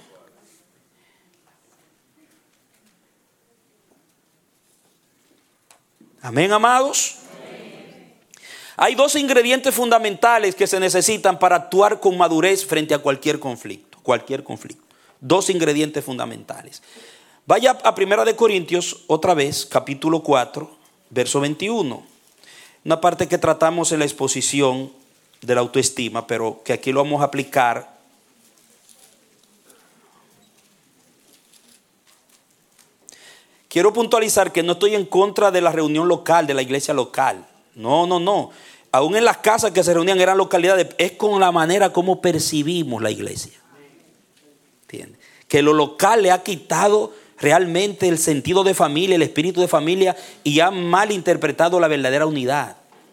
A: Amén, amados. Amén. Hay dos ingredientes fundamentales que se necesitan para actuar con madurez frente a cualquier conflicto. Dos ingredientes fundamentales. Vaya a Primera de Corintios, otra vez, capítulo 4, verso 21. Una parte que tratamos en la exposición de la autoestima, pero que aquí lo vamos a aplicar. Quiero puntualizar que no estoy en contra de la reunión local, de la iglesia local. No. Aún en las casas que se reunían eran localidades. Es con la manera como percibimos la iglesia. ¿Entiendes? Que lo local le ha quitado realmente el sentido de familia, el espíritu de familia, y ha malinterpretado la verdadera unidad.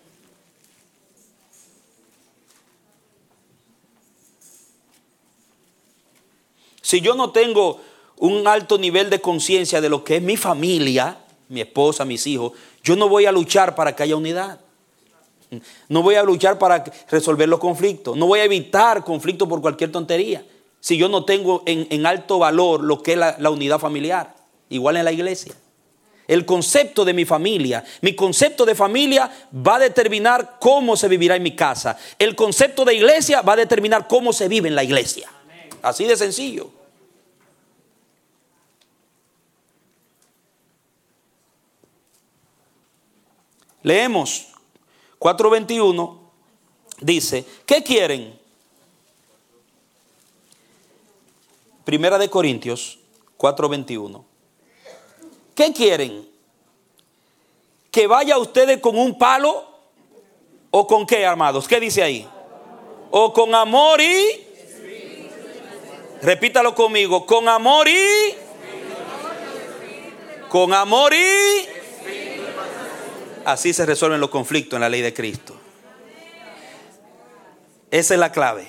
A: Si yo no tengo un alto nivel de conciencia de lo que es mi familia, mi esposa, mis hijos, yo no voy a luchar para que haya unidad. No voy a luchar para resolver los conflictos. No voy a evitar conflictos por cualquier tontería. Si yo no tengo en alto valor lo que es la unidad familiar. Igual en la iglesia. El concepto de mi familia, mi concepto de familia va a determinar cómo se vivirá en mi casa. El concepto de iglesia va a determinar cómo se vive en la iglesia. Así de sencillo. Leemos 4:21, dice, ¿qué quieren? Primera de Corintios 4:21. ¿Qué quieren? ¿Que vaya ustedes con un palo o con qué, amados? ¿Qué dice ahí? O con amor y... Repítalo conmigo, con amor y... Con amor y... Así se resuelven los conflictos en la ley de Cristo. Esa es la clave.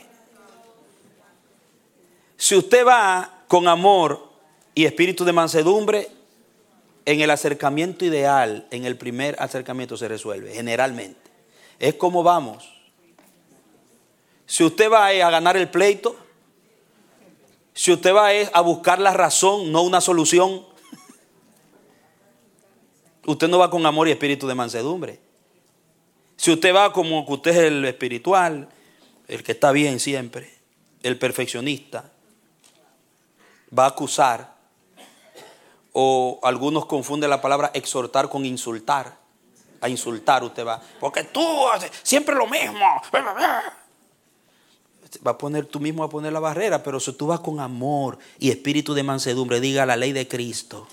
A: Si usted va con amor y espíritu de mansedumbre, en el acercamiento ideal, en el primer acercamiento se resuelve, generalmente. Es como vamos. Si usted va a ganar el pleito, si usted va a buscar la razón, no una solución, usted no va con amor y espíritu de mansedumbre. Si usted va como que usted es el espiritual, el que está bien siempre, el perfeccionista, va a acusar, o algunos confunden la palabra exhortar con insultar. A insultar usted va, porque tú haces siempre lo mismo. Va a poner, tú mismo a poner la barrera, pero si tú vas con amor y espíritu de mansedumbre, diga la ley de Cristo.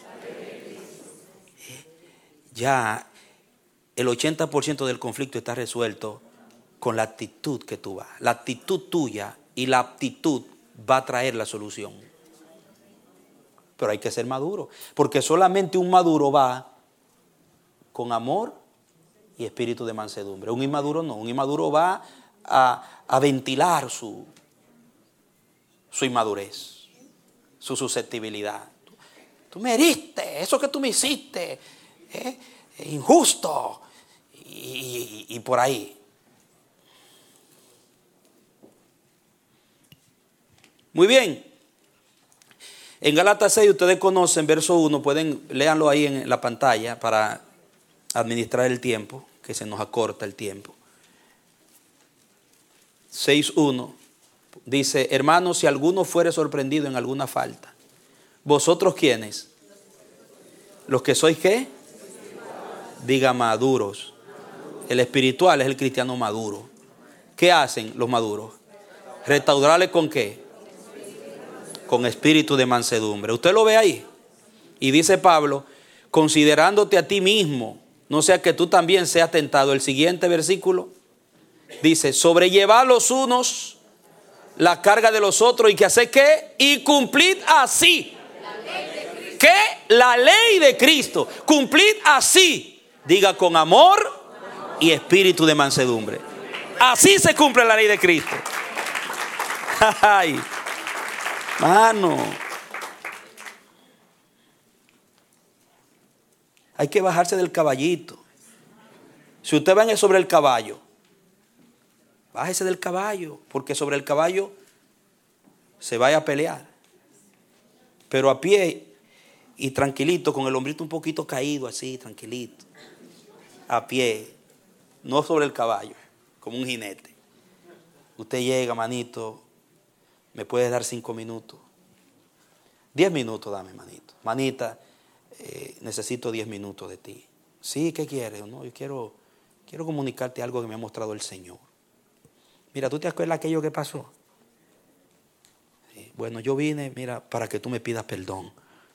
A: Ya el 80% del conflicto está resuelto con la actitud que tú vas. La actitud tuya y la aptitud va a traer la solución. Pero hay que ser maduro, porque solamente un maduro va con amor y espíritu de mansedumbre. Un inmaduro no, un inmaduro va a ventilar su inmadurez, su susceptibilidad. Tú me heriste, eso que tú me hiciste, es injusto, y por ahí. Muy bien. En Gálatas 6 ustedes conocen verso 1, léanlo ahí en la pantalla para administrar el tiempo, que se nos acorta el tiempo. 6:1 dice, hermanos, si alguno fuere sorprendido en alguna falta, ¿vosotros quiénes? ¿Los que sois qué? Diga maduros. El espiritual es el cristiano maduro. ¿Qué hacen los maduros? Restaurarle ¿con qué? Con espíritu de mansedumbre. Usted lo ve ahí. Y dice Pablo, considerándote a ti mismo, no sea que tú también seas tentado. El siguiente versículo dice, sobrellevad los unos la carga de los otros y que hacer qué, y cumplid así. ¿Qué? La ley de Cristo. Cumplid así. Diga con amor y espíritu de mansedumbre. Así se cumple la ley de Cristo. Ay, mano. Hay que bajarse del caballito. Si usted va sobre el caballo, bájese del caballo, porque sobre el caballo se vaya a pelear. Pero a pie y tranquilito, con el hombrito un poquito caído así, tranquilito. A pie, no sobre el caballo, como un jinete. Usted llega, manito, me puede dar 5 minutos. 10 minutos dame, manito. Manita, necesito 10 minutos de ti. Sí, ¿qué quieres? No, yo quiero comunicarte algo que me ha mostrado el Señor. Mira, ¿tú te acuerdas aquello que pasó? Sí. Bueno, yo vine, mira, para que tú me pidas perdón.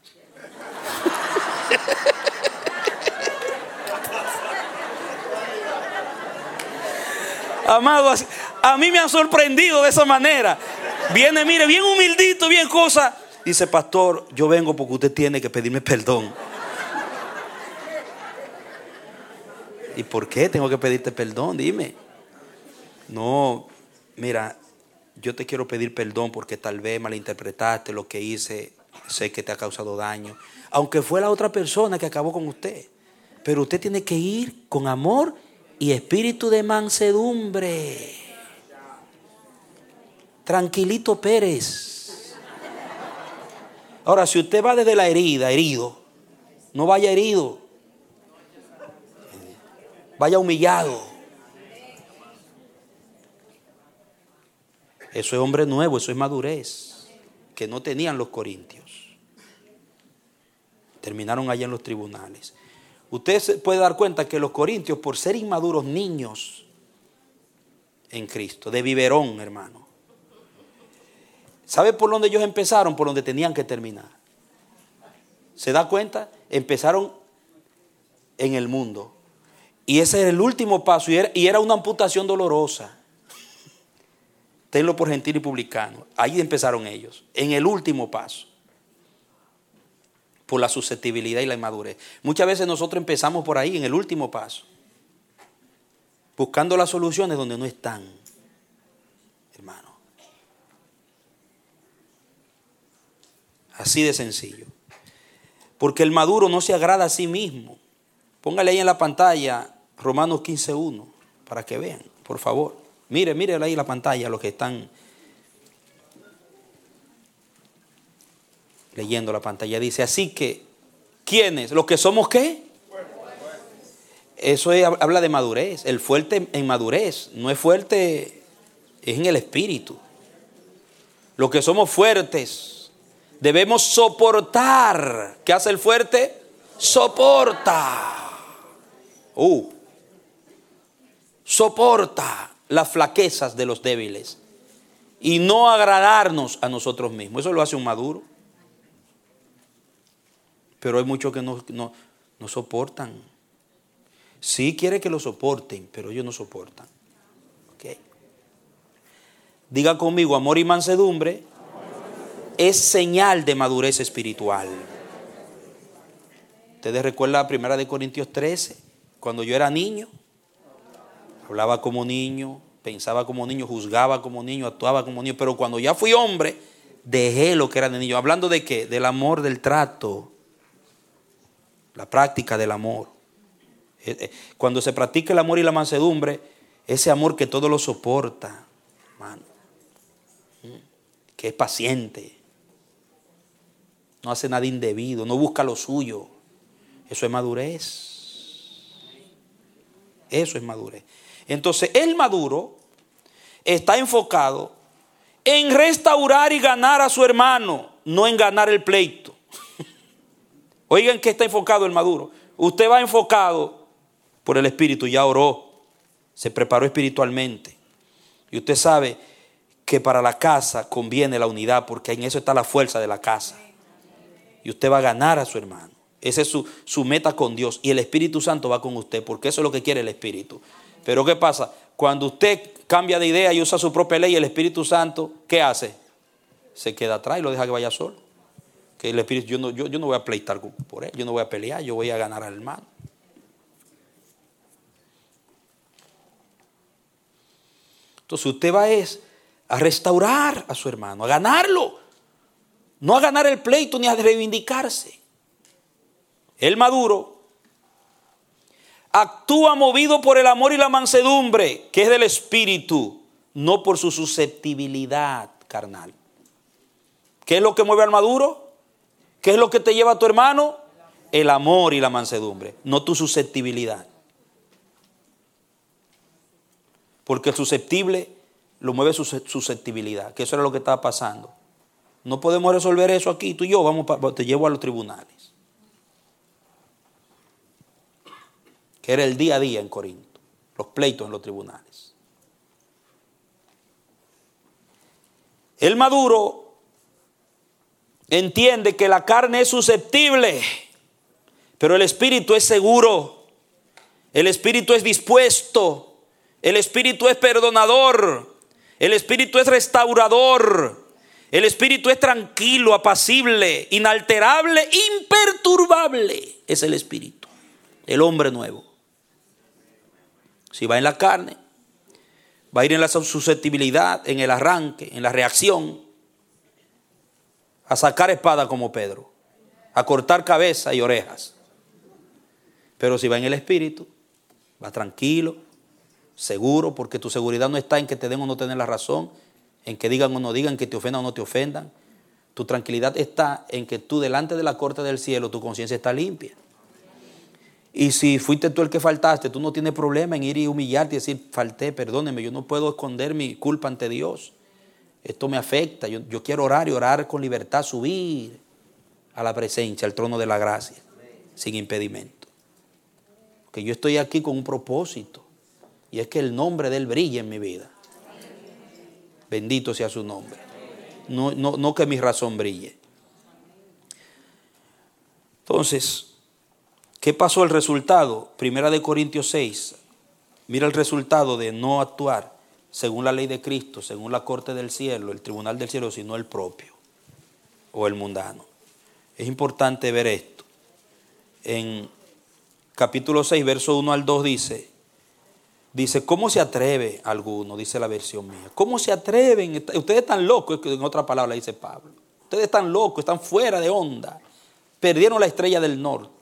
A: Amado, a mí me han sorprendido de esa manera. Viene, mire, bien humildito, bien cosa. Dice, pastor, yo vengo porque usted tiene que pedirme perdón. ¿Y por qué tengo que pedirte perdón? Dime. No, mira, yo te quiero pedir perdón porque tal vez malinterpretaste lo que hice. Sé que te ha causado daño. Aunque fue la otra persona que acabó con usted. Pero usted tiene que ir con amor y espíritu de mansedumbre. Tranquilito Pérez. Ahora, si usted va desde la herida, herido, no vaya herido. Vaya humillado. Eso es hombre nuevo, eso es madurez, que no tenían los corintios. Terminaron allá en los tribunales. Usted se puede dar cuenta que los corintios, por ser inmaduros niños en Cristo, de biberón, hermano. ¿Sabe por dónde ellos empezaron? Por donde tenían que terminar. ¿Se da cuenta? Empezaron en el mundo. Y ese era el último paso. Y era una amputación dolorosa. Tenlo por gentil y publicano. Ahí empezaron ellos. En el último paso. Por la susceptibilidad y la inmadurez. Muchas veces nosotros empezamos por ahí, en el último paso. Buscando las soluciones donde no están. Hermano. Así de sencillo. Porque el maduro no se agrada a sí mismo. Póngale ahí en la pantalla Romanos 15:1 para que vean, por favor. Mire ahí la pantalla, los que están leyendo la pantalla. Dice, así que, ¿quiénes? ¿Los que somos qué? Eso habla de madurez. El fuerte en madurez, no es fuerte, es en el espíritu. Los que somos fuertes, debemos soportar. ¿Qué hace el fuerte? Soporta. Soporta las flaquezas de los débiles y no agradarnos a nosotros mismos. Eso lo hace un maduro. Pero hay muchos que no soportan. Sí quiere que lo soporten, pero ellos no soportan. ¿Okay? Diga conmigo, amor y mansedumbre es señal de madurez espiritual. ¿Ustedes recuerdan 1 Corintios 13? Cuando yo era niño, hablaba como niño, pensaba como niño, juzgaba como niño, actuaba como niño. Pero cuando ya fui hombre, dejé lo que era de niño. ¿Hablando de qué? Del amor, del trato, la práctica del amor. Cuando se practica el amor y la mansedumbre, ese amor que todo lo soporta, hermano, que es paciente, no hace nada indebido, no busca lo suyo. Eso es madurez. Eso es madurez. Entonces, el maduro está enfocado en restaurar y ganar a su hermano, no en ganar el pleito. Oigan, ¿qué está enfocado el maduro? Usted va enfocado por el Espíritu, ya oró, se preparó espiritualmente. Y usted sabe que para la casa conviene la unidad, porque en eso está la fuerza de la casa. Y usted va a ganar a su hermano. Esa es su meta con Dios. Y el Espíritu Santo va con usted, porque eso es lo que quiere el Espíritu. Pero ¿qué pasa? Cuando usted cambia de idea y usa su propia ley, el Espíritu Santo, ¿qué hace? Se queda atrás y lo deja que vaya solo. Que el Espíritu, yo no voy a pleitar por él, yo no voy a pelear, yo voy a ganar al hermano. Entonces usted va a restaurar a su hermano, a ganarlo. No a ganar el pleito ni a reivindicarse. El maduro actúa movido por el amor y la mansedumbre, que es del espíritu, no por su susceptibilidad carnal. ¿Qué es lo que mueve al maduro? ¿Qué es lo que te lleva a tu hermano? El amor y la mansedumbre, no tu susceptibilidad. Porque el susceptible lo mueve su susceptibilidad, que eso era lo que estaba pasando. No podemos resolver eso aquí, tú y yo, te llevo a los tribunales. Que era el día a día en Corinto, los pleitos en los tribunales. El maduro entiende que la carne es susceptible, pero el espíritu es seguro, el espíritu es dispuesto, el espíritu es perdonador, el espíritu es restaurador, el espíritu es tranquilo, apacible, inalterable, imperturbable. Es el espíritu, el hombre nuevo. Si va en la carne, va a ir en la susceptibilidad, en el arranque, en la reacción, a sacar espada como Pedro, a cortar cabeza y orejas. Pero si va en el espíritu, va tranquilo, seguro, porque tu seguridad no está en que te den o no tener la razón, en que digan o no digan, que te ofendan o no te ofendan. Tu tranquilidad está en que tú delante de la corte del cielo, tu conciencia está limpia. Y si fuiste tú el que faltaste, tú no tienes problema en ir y humillarte y decir, falté, perdóneme, yo no puedo esconder mi culpa ante Dios. Esto me afecta, yo quiero orar y orar con libertad, subir a la presencia, al trono de la gracia, sin impedimento. Porque yo estoy aquí con un propósito, y es que el nombre de Él brille en mi vida. Bendito sea su nombre. No que mi razón brille. Entonces, ¿qué pasó el resultado? Primera de Corintios 6. Mira el resultado de no actuar según la ley de Cristo, según la corte del cielo, el tribunal del cielo, sino el propio o el mundano. Es importante ver esto. En capítulo 6, verso 1 al 2 dice, ¿cómo se atreve alguno? Dice la versión mía. ¿Cómo se atreven? Ustedes están locos, en otra palabra dice Pablo. Ustedes están locos, están fuera de onda. Perdieron la estrella del norte.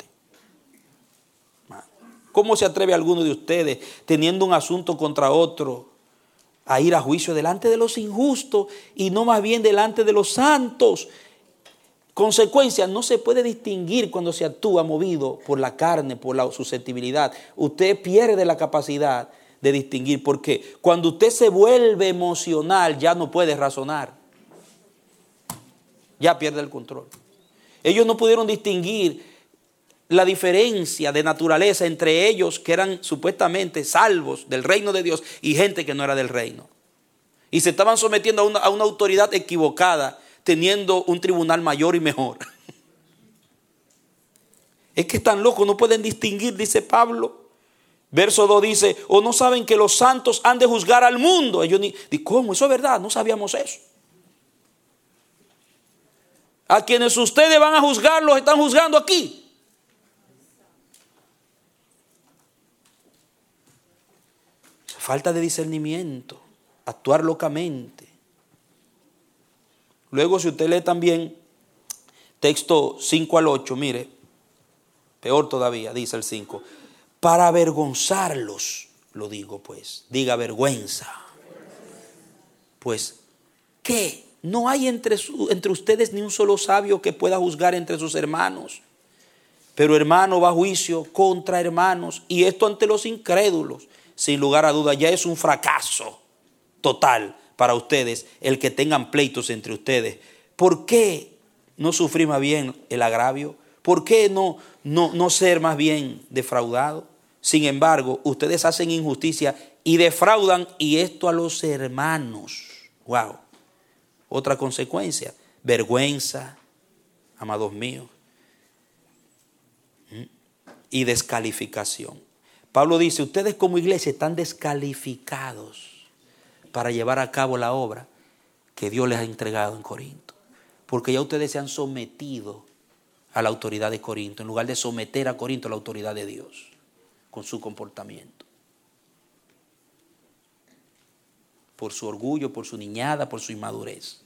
A: ¿Cómo se atreve alguno de ustedes, teniendo un asunto contra otro, a ir a juicio delante de los injustos y no más bien delante de los santos? Consecuencia, no se puede distinguir cuando se actúa movido por la carne, por la susceptibilidad. Usted pierde la capacidad de distinguir, porque cuando usted se vuelve emocional ya no puede razonar. Ya pierde el control. Ellos no pudieron distinguir la diferencia de naturaleza entre ellos, que eran supuestamente salvos del reino de Dios, y gente que no era del reino. Y se estaban sometiendo a una autoridad equivocada, teniendo un tribunal mayor y mejor. Es que están locos, no pueden distinguir, dice Pablo. Verso 2 dice, ¿o no saben que los santos han de juzgar al mundo? Ellos ¿cómo? Eso es verdad, no sabíamos eso. A quienes ustedes van a juzgar, los están juzgando aquí. Falta de discernimiento, actuar locamente. Luego, si usted lee también texto 5 al 8, mire, peor todavía, dice el 5, para avergonzarlos, lo digo pues, diga vergüenza. Pues, ¿qué? No hay entre ustedes ni un solo sabio que pueda juzgar entre sus hermanos. Pero hermano va a juicio contra hermanos, y esto ante los incrédulos. Sin lugar a duda, ya es un fracaso total para ustedes el que tengan pleitos entre ustedes. ¿Por qué no sufrir más bien el agravio? ¿Por qué no ser más bien defraudado? Sin embargo, ustedes hacen injusticia y defraudan, y esto a los hermanos. Wow. Otra consecuencia, vergüenza, amados míos, y descalificación. Pablo dice, ustedes como iglesia están descalificados para llevar a cabo la obra que Dios les ha entregado en Corinto. Porque ya ustedes se han sometido a la autoridad de Corinto, en lugar de someter a Corinto a la autoridad de Dios, con su comportamiento. Por su orgullo, por su niñada, por su inmadurez.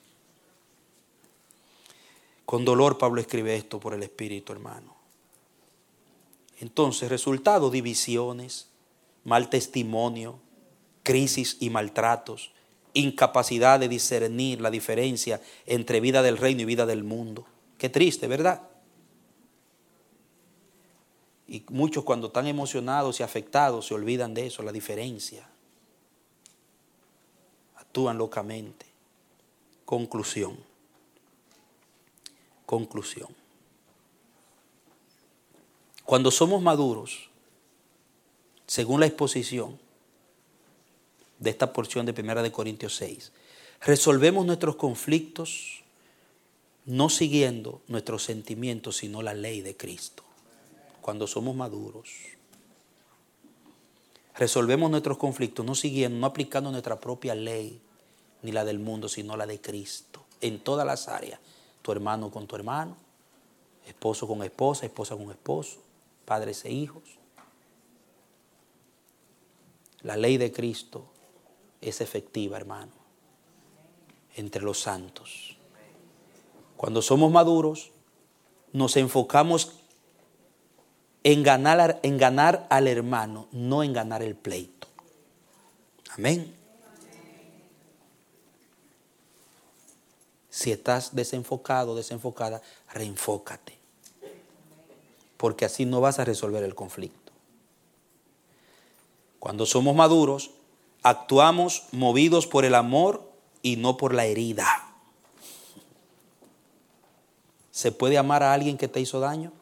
A: Con dolor Pablo escribe esto por el Espíritu, hermano. Entonces, resultado, divisiones, mal testimonio, crisis y maltratos, incapacidad de discernir la diferencia entre vida del reino y vida del mundo. Qué triste, ¿verdad? Y muchos cuando están emocionados y afectados se olvidan de eso, la diferencia. Actúan locamente. Conclusión. Conclusión. Cuando somos maduros, según la exposición de esta porción de 1 Corintios 6, resolvemos nuestros conflictos no siguiendo nuestros sentimientos, sino la ley de Cristo. Cuando somos maduros, resolvemos nuestros conflictos no siguiendo, no aplicando nuestra propia ley, ni la del mundo, sino la de Cristo. En todas las áreas. Tu hermano con tu hermano, esposo con esposa, esposa con esposo, padres e hijos. La ley de Cristo es efectiva, hermano, entre los santos. Cuando somos maduros, nos enfocamos en ganar al hermano, no en ganar el pleito. Amén. Si estás desenfocado, desenfocada, reenfócate. Porque así no vas a resolver el conflicto. Cuando somos maduros, actuamos movidos por el amor y no por la herida. ¿Se puede amar a alguien que te hizo daño?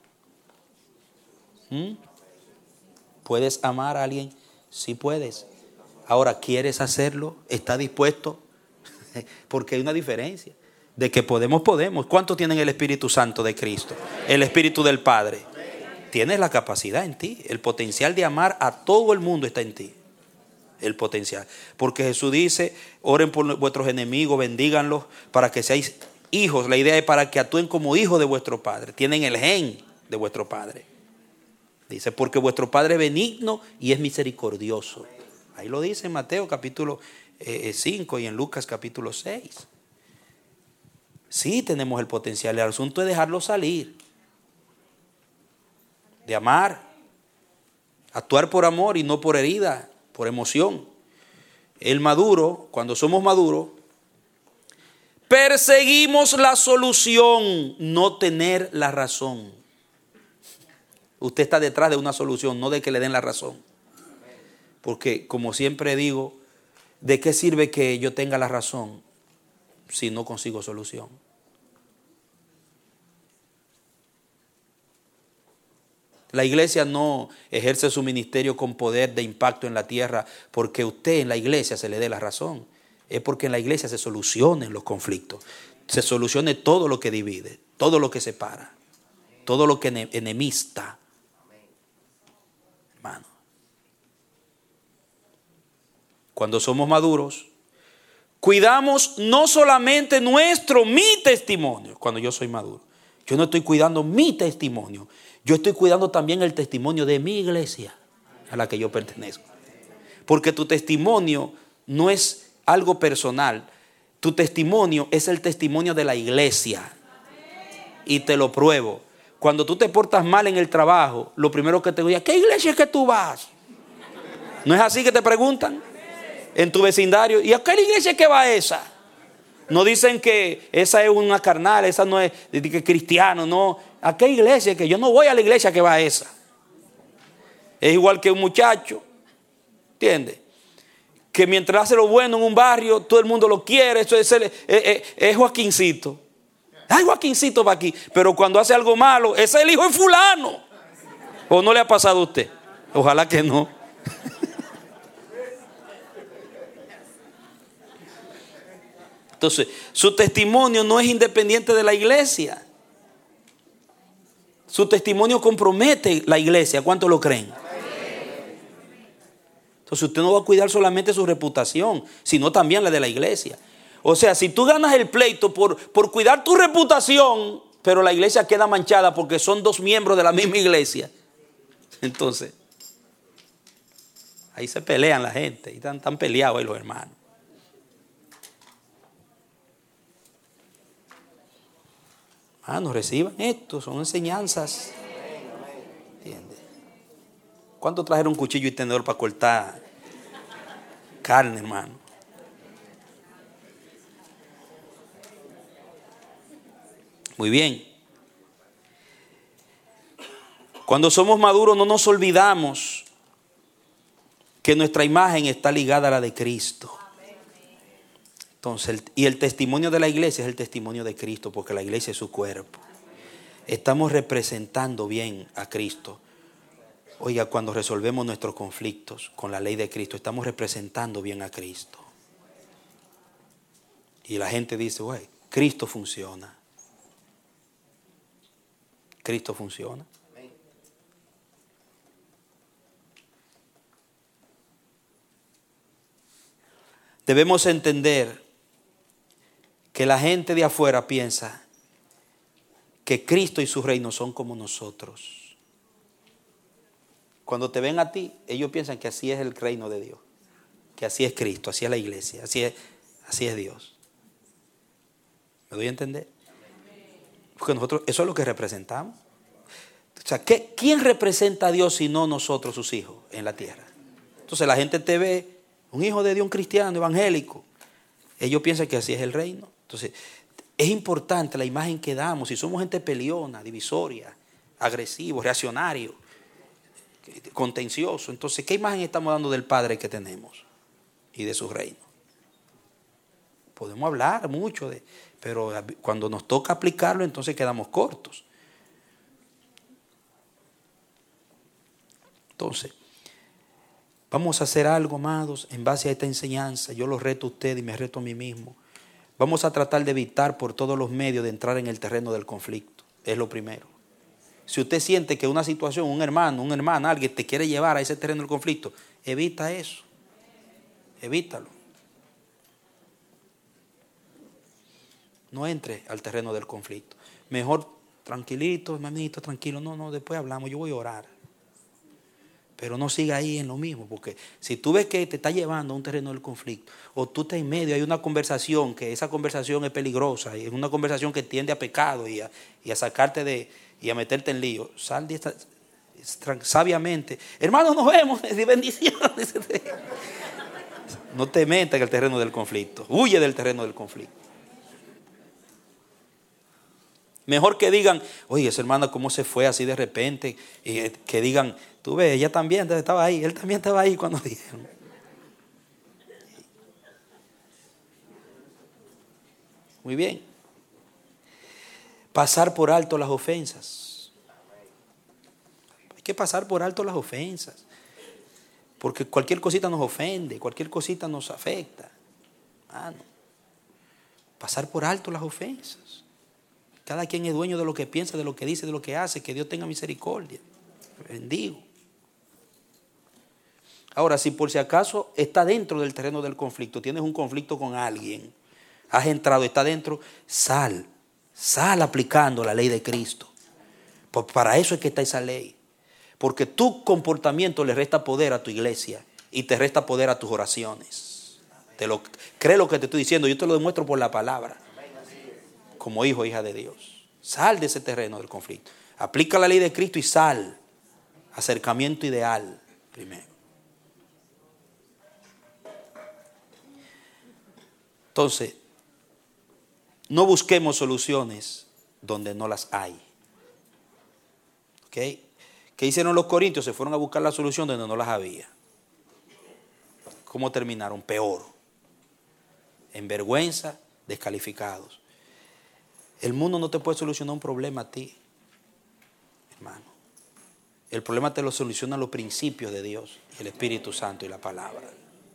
A: ¿Puedes amar a alguien? Sí puedes. Ahora, ¿quieres hacerlo? ¿Estás dispuesto? Porque hay una diferencia. De que podemos. ¿Cuántos tienen el Espíritu Santo de Cristo? El Espíritu del Padre. Tienes la capacidad en ti. El potencial de amar a todo el mundo está en ti. El potencial. Porque Jesús dice, oren por vuestros enemigos, bendíganlos para que seáis hijos. La idea es para que actúen como hijos de vuestro Padre. Tienen el gen de vuestro Padre. Dice, porque vuestro Padre es benigno y es misericordioso. Ahí lo dice en Mateo capítulo 5 y en Lucas capítulo 6. Sí tenemos el potencial, el asunto es dejarlo salir, de amar, actuar por amor y no por herida, por emoción. El maduro, cuando somos maduros, perseguimos la solución, no tener la razón. Usted está detrás de una solución, no de que le den la razón. Porque como siempre digo, ¿de qué sirve que yo tenga la razón si no consigo solución? La iglesia no ejerce su ministerio con poder de impacto en la tierra porque usted en la iglesia se le dé la razón. Es porque en la iglesia se solucionen los conflictos, se solucione todo lo que divide, todo lo que separa, todo lo que enemista. Hermano, cuando somos maduros, cuidamos no solamente mi testimonio. Cuando yo soy maduro, yo no estoy cuidando mi testimonio, yo estoy cuidando también el testimonio de mi iglesia a la que yo pertenezco. Porque tu testimonio no es algo personal, tu testimonio es el testimonio de la iglesia. Y te lo pruebo. Cuando tú te portas mal en el trabajo, lo primero que te digo es, ¿a qué iglesia es que tú vas? ¿No es así que te preguntan? En tu vecindario, ¿y a qué iglesia es que va esa? No dicen que esa es una carnal, esa no es de cristiano, no. ¿A qué iglesia? Que yo no voy a la iglesia que va esa. Es igual que un muchacho, ¿entiendes? Que mientras hace lo bueno en un barrio, todo el mundo lo quiere. Eso es Joaquincito. Ay, Joaquincito va aquí. Pero cuando hace algo malo, ese es el hijo de fulano. ¿O no le ha pasado a usted? Ojalá que no. Entonces, su testimonio no es independiente de la iglesia. Su testimonio compromete la iglesia. ¿Cuántos lo creen? Entonces, usted no va a cuidar solamente su reputación, sino también la de la iglesia. O sea, si tú ganas el pleito por cuidar tu reputación, pero la iglesia queda manchada porque son dos miembros de la misma iglesia, entonces, ahí se pelean la gente. Y están peleados ahí los hermanos. Nos reciban esto, son enseñanzas. ¿Entiendes? ¿Cuántos trajeron cuchillo y tenedor para cortar carne, hermano? Muy bien. Cuando somos maduros no nos olvidamos que nuestra imagen está ligada a la de Cristo. Entonces, y el testimonio de la iglesia es el testimonio de Cristo, porque la iglesia es su cuerpo. estamos representando bien a Cristo. Oiga, cuando resolvemos nuestros conflictos con la ley de Cristo, estamos representando bien a Cristo. Y la gente dice, güey, Cristo funciona. Cristo funciona. Debemos entender que la gente de afuera piensa que Cristo y su reino son como nosotros. Cuando te ven a ti, ellos piensan que así es el reino de Dios, que así es Cristo, así es la iglesia, así es Dios. ¿Me doy a entender? Porque nosotros, eso es lo que representamos. O sea, ¿quién representa a Dios si no nosotros, sus hijos, en la tierra? Entonces la gente te ve, un hijo de Dios, un cristiano, evangélico. Ellos piensan que así es el reino. Entonces, es importante la imagen que damos. Si somos gente peleona, divisoria, agresivo, reaccionario, contencioso, entonces, ¿qué imagen estamos dando del Padre que tenemos y de su reino? Podemos hablar mucho, pero cuando nos toca aplicarlo, entonces quedamos cortos. Entonces, vamos a hacer algo, amados, en base a esta enseñanza. Yo los reto a ustedes y me reto a mí mismo. Vamos a tratar de evitar por todos los medios de entrar en el terreno del conflicto. Es lo primero. Si usted siente que una situación, un hermano, una hermana, alguien te quiere llevar a ese terreno del conflicto, evita eso. Evítalo. No entre al terreno del conflicto. Mejor tranquilito, hermanito, tranquilo. No, después hablamos, yo voy a orar. Pero no siga ahí en lo mismo, porque si tú ves que te está llevando a un terreno del conflicto, o tú estás en medio, hay una conversación, que esa conversación es peligrosa, y es una conversación que tiende a pecado y a sacarte y a meterte en lío, sal de esta sabiamente. Hermano, nos vemos, de bendiciones. No te metas en el terreno del conflicto, huye del terreno del conflicto. Mejor que digan, oye, esa hermana cómo se fue así de repente, y que digan, tú ves, ella también estaba ahí, él también estaba ahí cuando dijeron. Muy bien. Pasar por alto las ofensas. Hay que pasar por alto las ofensas. Porque cualquier cosita nos ofende, cualquier cosita nos afecta. Pasar por alto las ofensas. Cada quien es dueño de lo que piensa, de lo que dice, de lo que hace. Que Dios tenga misericordia. Bendigo. Ahora, si por si acaso está dentro del terreno del conflicto, tienes un conflicto con alguien, has entrado, está dentro, sal aplicando la ley de Cristo. Para eso es que está esa ley. Porque tu comportamiento le resta poder a tu iglesia y te resta poder a tus oraciones. Cree lo que te estoy diciendo, yo te lo demuestro por la palabra. Como hijo o hija de Dios. Sal de ese terreno del conflicto. Aplica la ley de Cristo y sal. Acercamiento ideal primero. Entonces, no busquemos soluciones donde no las hay. ¿Ok? ¿Qué hicieron los corintios? Se fueron a buscar la solución donde no las había. ¿Cómo terminaron? Peor. En vergüenza, descalificados. El mundo no te puede solucionar un problema a ti, hermano. El problema te lo solucionan los principios de Dios, el Espíritu Santo y la palabra.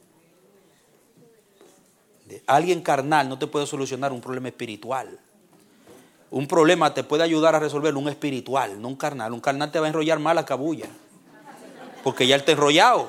A: Alguien carnal no te puede solucionar un problema espiritual. Un problema te puede ayudar a resolverlo un espiritual, no un carnal. Un carnal te va a enrollar más la cabulla, porque ya él te ha enrollado.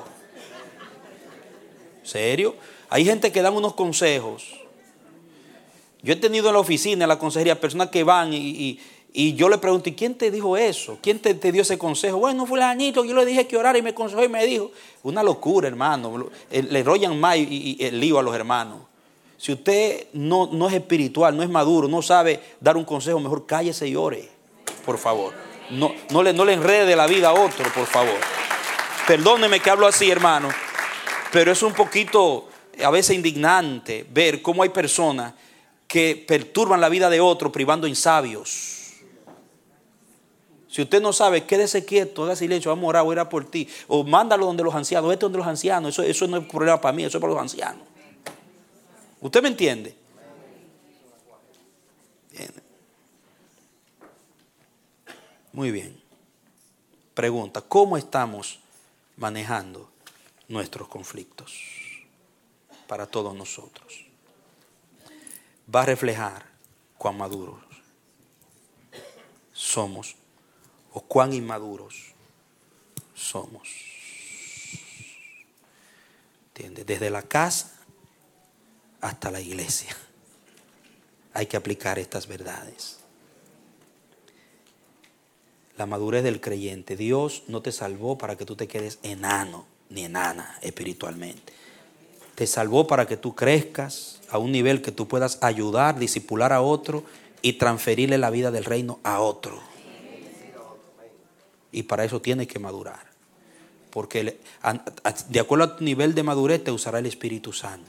A: ¿Serio? Hay gente que dan unos consejos. Yo he tenido en la oficina, en la consejería, personas que van y yo le pregunto, ¿y quién te dijo eso? ¿Quién te dio ese consejo? Bueno, fulanito, yo le dije que orara y me aconsejó y me dijo. Una locura, hermano. Le enrollan más y el lío a los hermanos. Si usted no es espiritual, no es maduro, no sabe dar un consejo, mejor cállese y ore, por favor. No le enrede la vida a otro, por favor. Perdóneme que hablo así, hermano, pero es un poquito a veces indignante ver cómo hay personas que perturban la vida de otro privando insabios. Si usted no sabe, quédese quieto, haga silencio, vamos a orar, voy a orar por ti. O mándalo donde los ancianos, vete donde los ancianos, eso no es problema para mí, eso es para los ancianos. ¿Usted me entiende? Bien. Muy bien. Pregunta, ¿cómo estamos manejando nuestros conflictos? Para todos nosotros. Va a reflejar cuán maduros somos o cuán inmaduros somos. ¿Entiendes? Desde la casa hasta la iglesia hay que aplicar estas verdades. La madurez del creyente. Dios no te salvó para que tú te quedes enano ni enana espiritualmente. Te salvó para que tú crezcas a un nivel que tú puedas ayudar, discipular a otro y transferirle la vida del reino a otro. Y para eso tienes que madurar. Porque de acuerdo a tu nivel de madurez te usará el Espíritu Santo.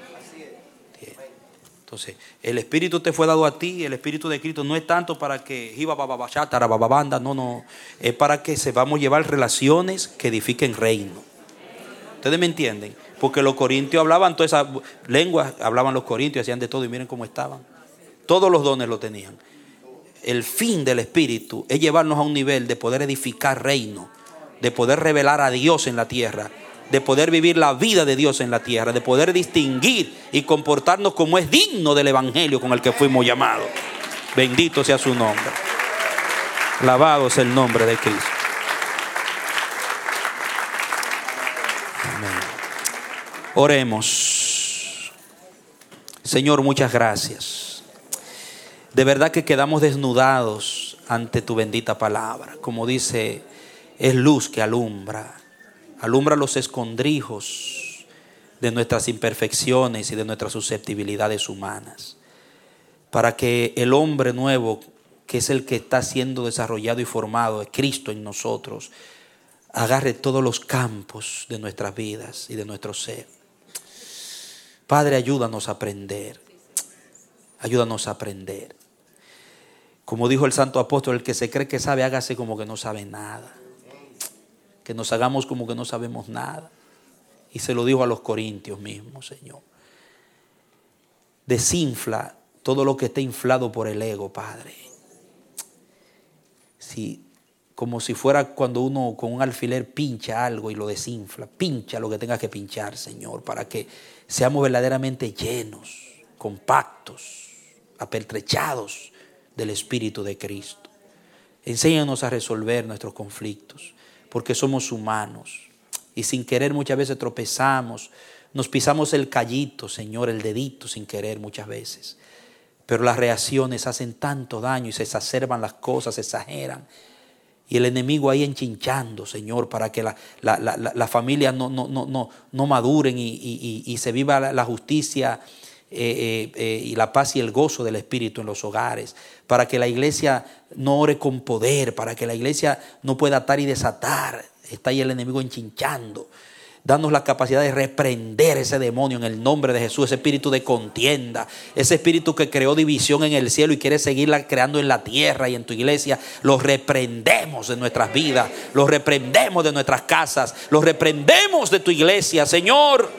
A: Entonces, el Espíritu te fue dado a ti, el Espíritu de Cristo no es tanto para que no, es para que sepamos llevar relaciones que edifiquen reino. ¿Ustedes me entienden? Porque los corintios hablaban todas esas lenguas, hablaban los corintios, hacían de todo y miren cómo estaban. Todos los dones lo tenían. El fin del Espíritu es llevarnos a un nivel de poder edificar reino, de poder revelar a Dios en la tierra, de poder vivir la vida de Dios en la tierra, de poder distinguir y comportarnos como es digno del evangelio con el que fuimos llamados. Bendito sea su nombre. Alabado es el nombre de Cristo. Amén. Oremos. Señor, muchas gracias. De verdad que quedamos desnudados ante tu bendita palabra. Como dice, es luz que alumbra. Alumbra los escondrijos de nuestras imperfecciones y de nuestras susceptibilidades humanas. Para que el hombre nuevo, que es el que está siendo desarrollado y formado, Cristo en nosotros, agarre todos los campos de nuestras vidas y de nuestro ser. Padre, ayúdanos a aprender. Ayúdanos a aprender. Como dijo el santo apóstol, el que se cree que sabe, hágase como que no sabe nada. Que nos hagamos como que no sabemos nada. Y se lo dijo a los corintios mismos, Señor. Desinfla todo lo que esté inflado por el ego, Padre. Sí, como si fuera cuando uno con un alfiler pincha algo y lo desinfla. Pincha lo que tenga que pinchar, Señor, para que seamos verdaderamente llenos, compactos, apertrechados del Espíritu de Cristo. Enséñanos a resolver nuestros conflictos, porque somos humanos y sin querer muchas veces tropezamos, nos pisamos el callito, Señor, el dedito sin querer muchas veces. Pero las reacciones hacen tanto daño y se exacerban las cosas, se exageran. Y el enemigo ahí enchinchando, Señor, para que la familia no maduren y se viva la justicia y la paz y el gozo del Espíritu en los hogares, para que la iglesia no ore con poder, para que la iglesia no pueda atar y desatar. Está ahí el enemigo enchinchando. Danos la capacidad de reprender ese demonio en el nombre de Jesús, ese espíritu de contienda, ese espíritu que creó división en el cielo y quiere seguirla creando en la tierra y en tu iglesia. Los reprendemos de nuestras vidas, los reprendemos de nuestras casas, los reprendemos de tu iglesia, Señor.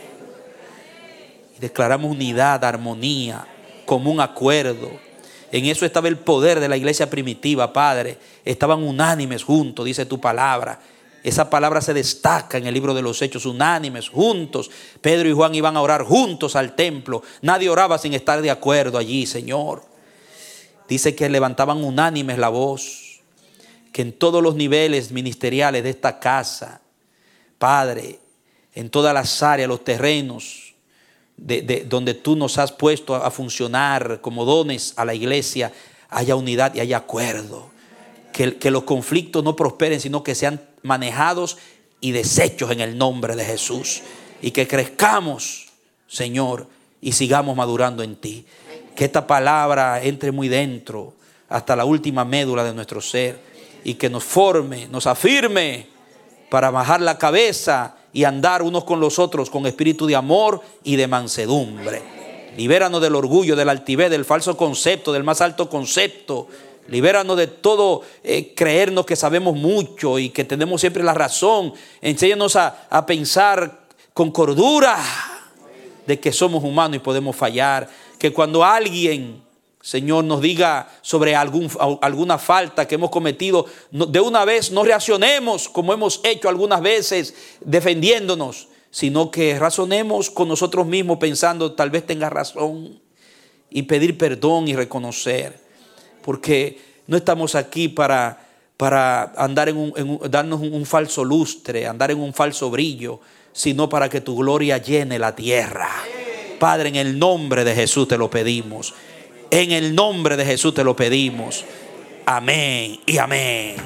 A: Y declaramos unidad, armonía, común acuerdo. En eso estaba el poder de la iglesia primitiva, Padre. Estaban unánimes juntos, dice tu palabra. Esa palabra se destaca en el libro de los Hechos, unánimes, juntos. Pedro y Juan iban a orar juntos al templo. Nadie oraba sin estar de acuerdo allí, Señor. Dice que levantaban unánimes la voz. Que en todos los niveles ministeriales de esta casa, Padre, en todas las áreas, los terrenos donde tú nos has puesto a funcionar como dones a la iglesia, haya unidad y haya acuerdo. Que los conflictos no prosperen, sino que sean manejados y deshechos en el nombre de Jesús. Y que crezcamos, Señor, y sigamos madurando en ti. Que esta palabra entre muy dentro, hasta la última médula de nuestro ser, y que nos forme, nos afirme para bajar la cabeza y andar unos con los otros con espíritu de amor y de mansedumbre. Libéranos del orgullo, del altivez, del falso concepto, del más alto concepto. Libéranos de todo creernos que sabemos mucho y que tenemos siempre la razón. Enséñanos a pensar con cordura de que somos humanos y podemos fallar. Que cuando alguien Señor, nos diga sobre alguna falta que hemos cometido. De una vez no reaccionemos como hemos hecho algunas veces defendiéndonos, sino que razonemos con nosotros mismos pensando tal vez tenga razón y pedir perdón y reconocer. Porque no estamos aquí para andar darnos un falso lustre, andar en un falso brillo, sino para que tu gloria llene la tierra. Padre, en el nombre de Jesús te lo pedimos. En el nombre de Jesús te lo pedimos. Amén y amén.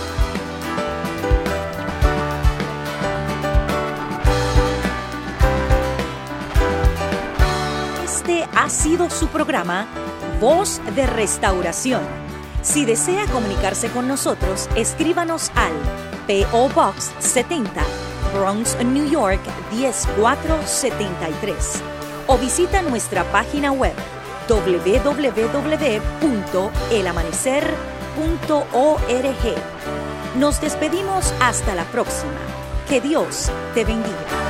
B: Este ha sido su programa Voz de Restauración. Si desea comunicarse con nosotros, escríbanos al P.O. Box 70, Bronx, New York 10473, o visita nuestra página web www.elamanecer.org. Nos despedimos hasta la próxima. Que Dios te bendiga.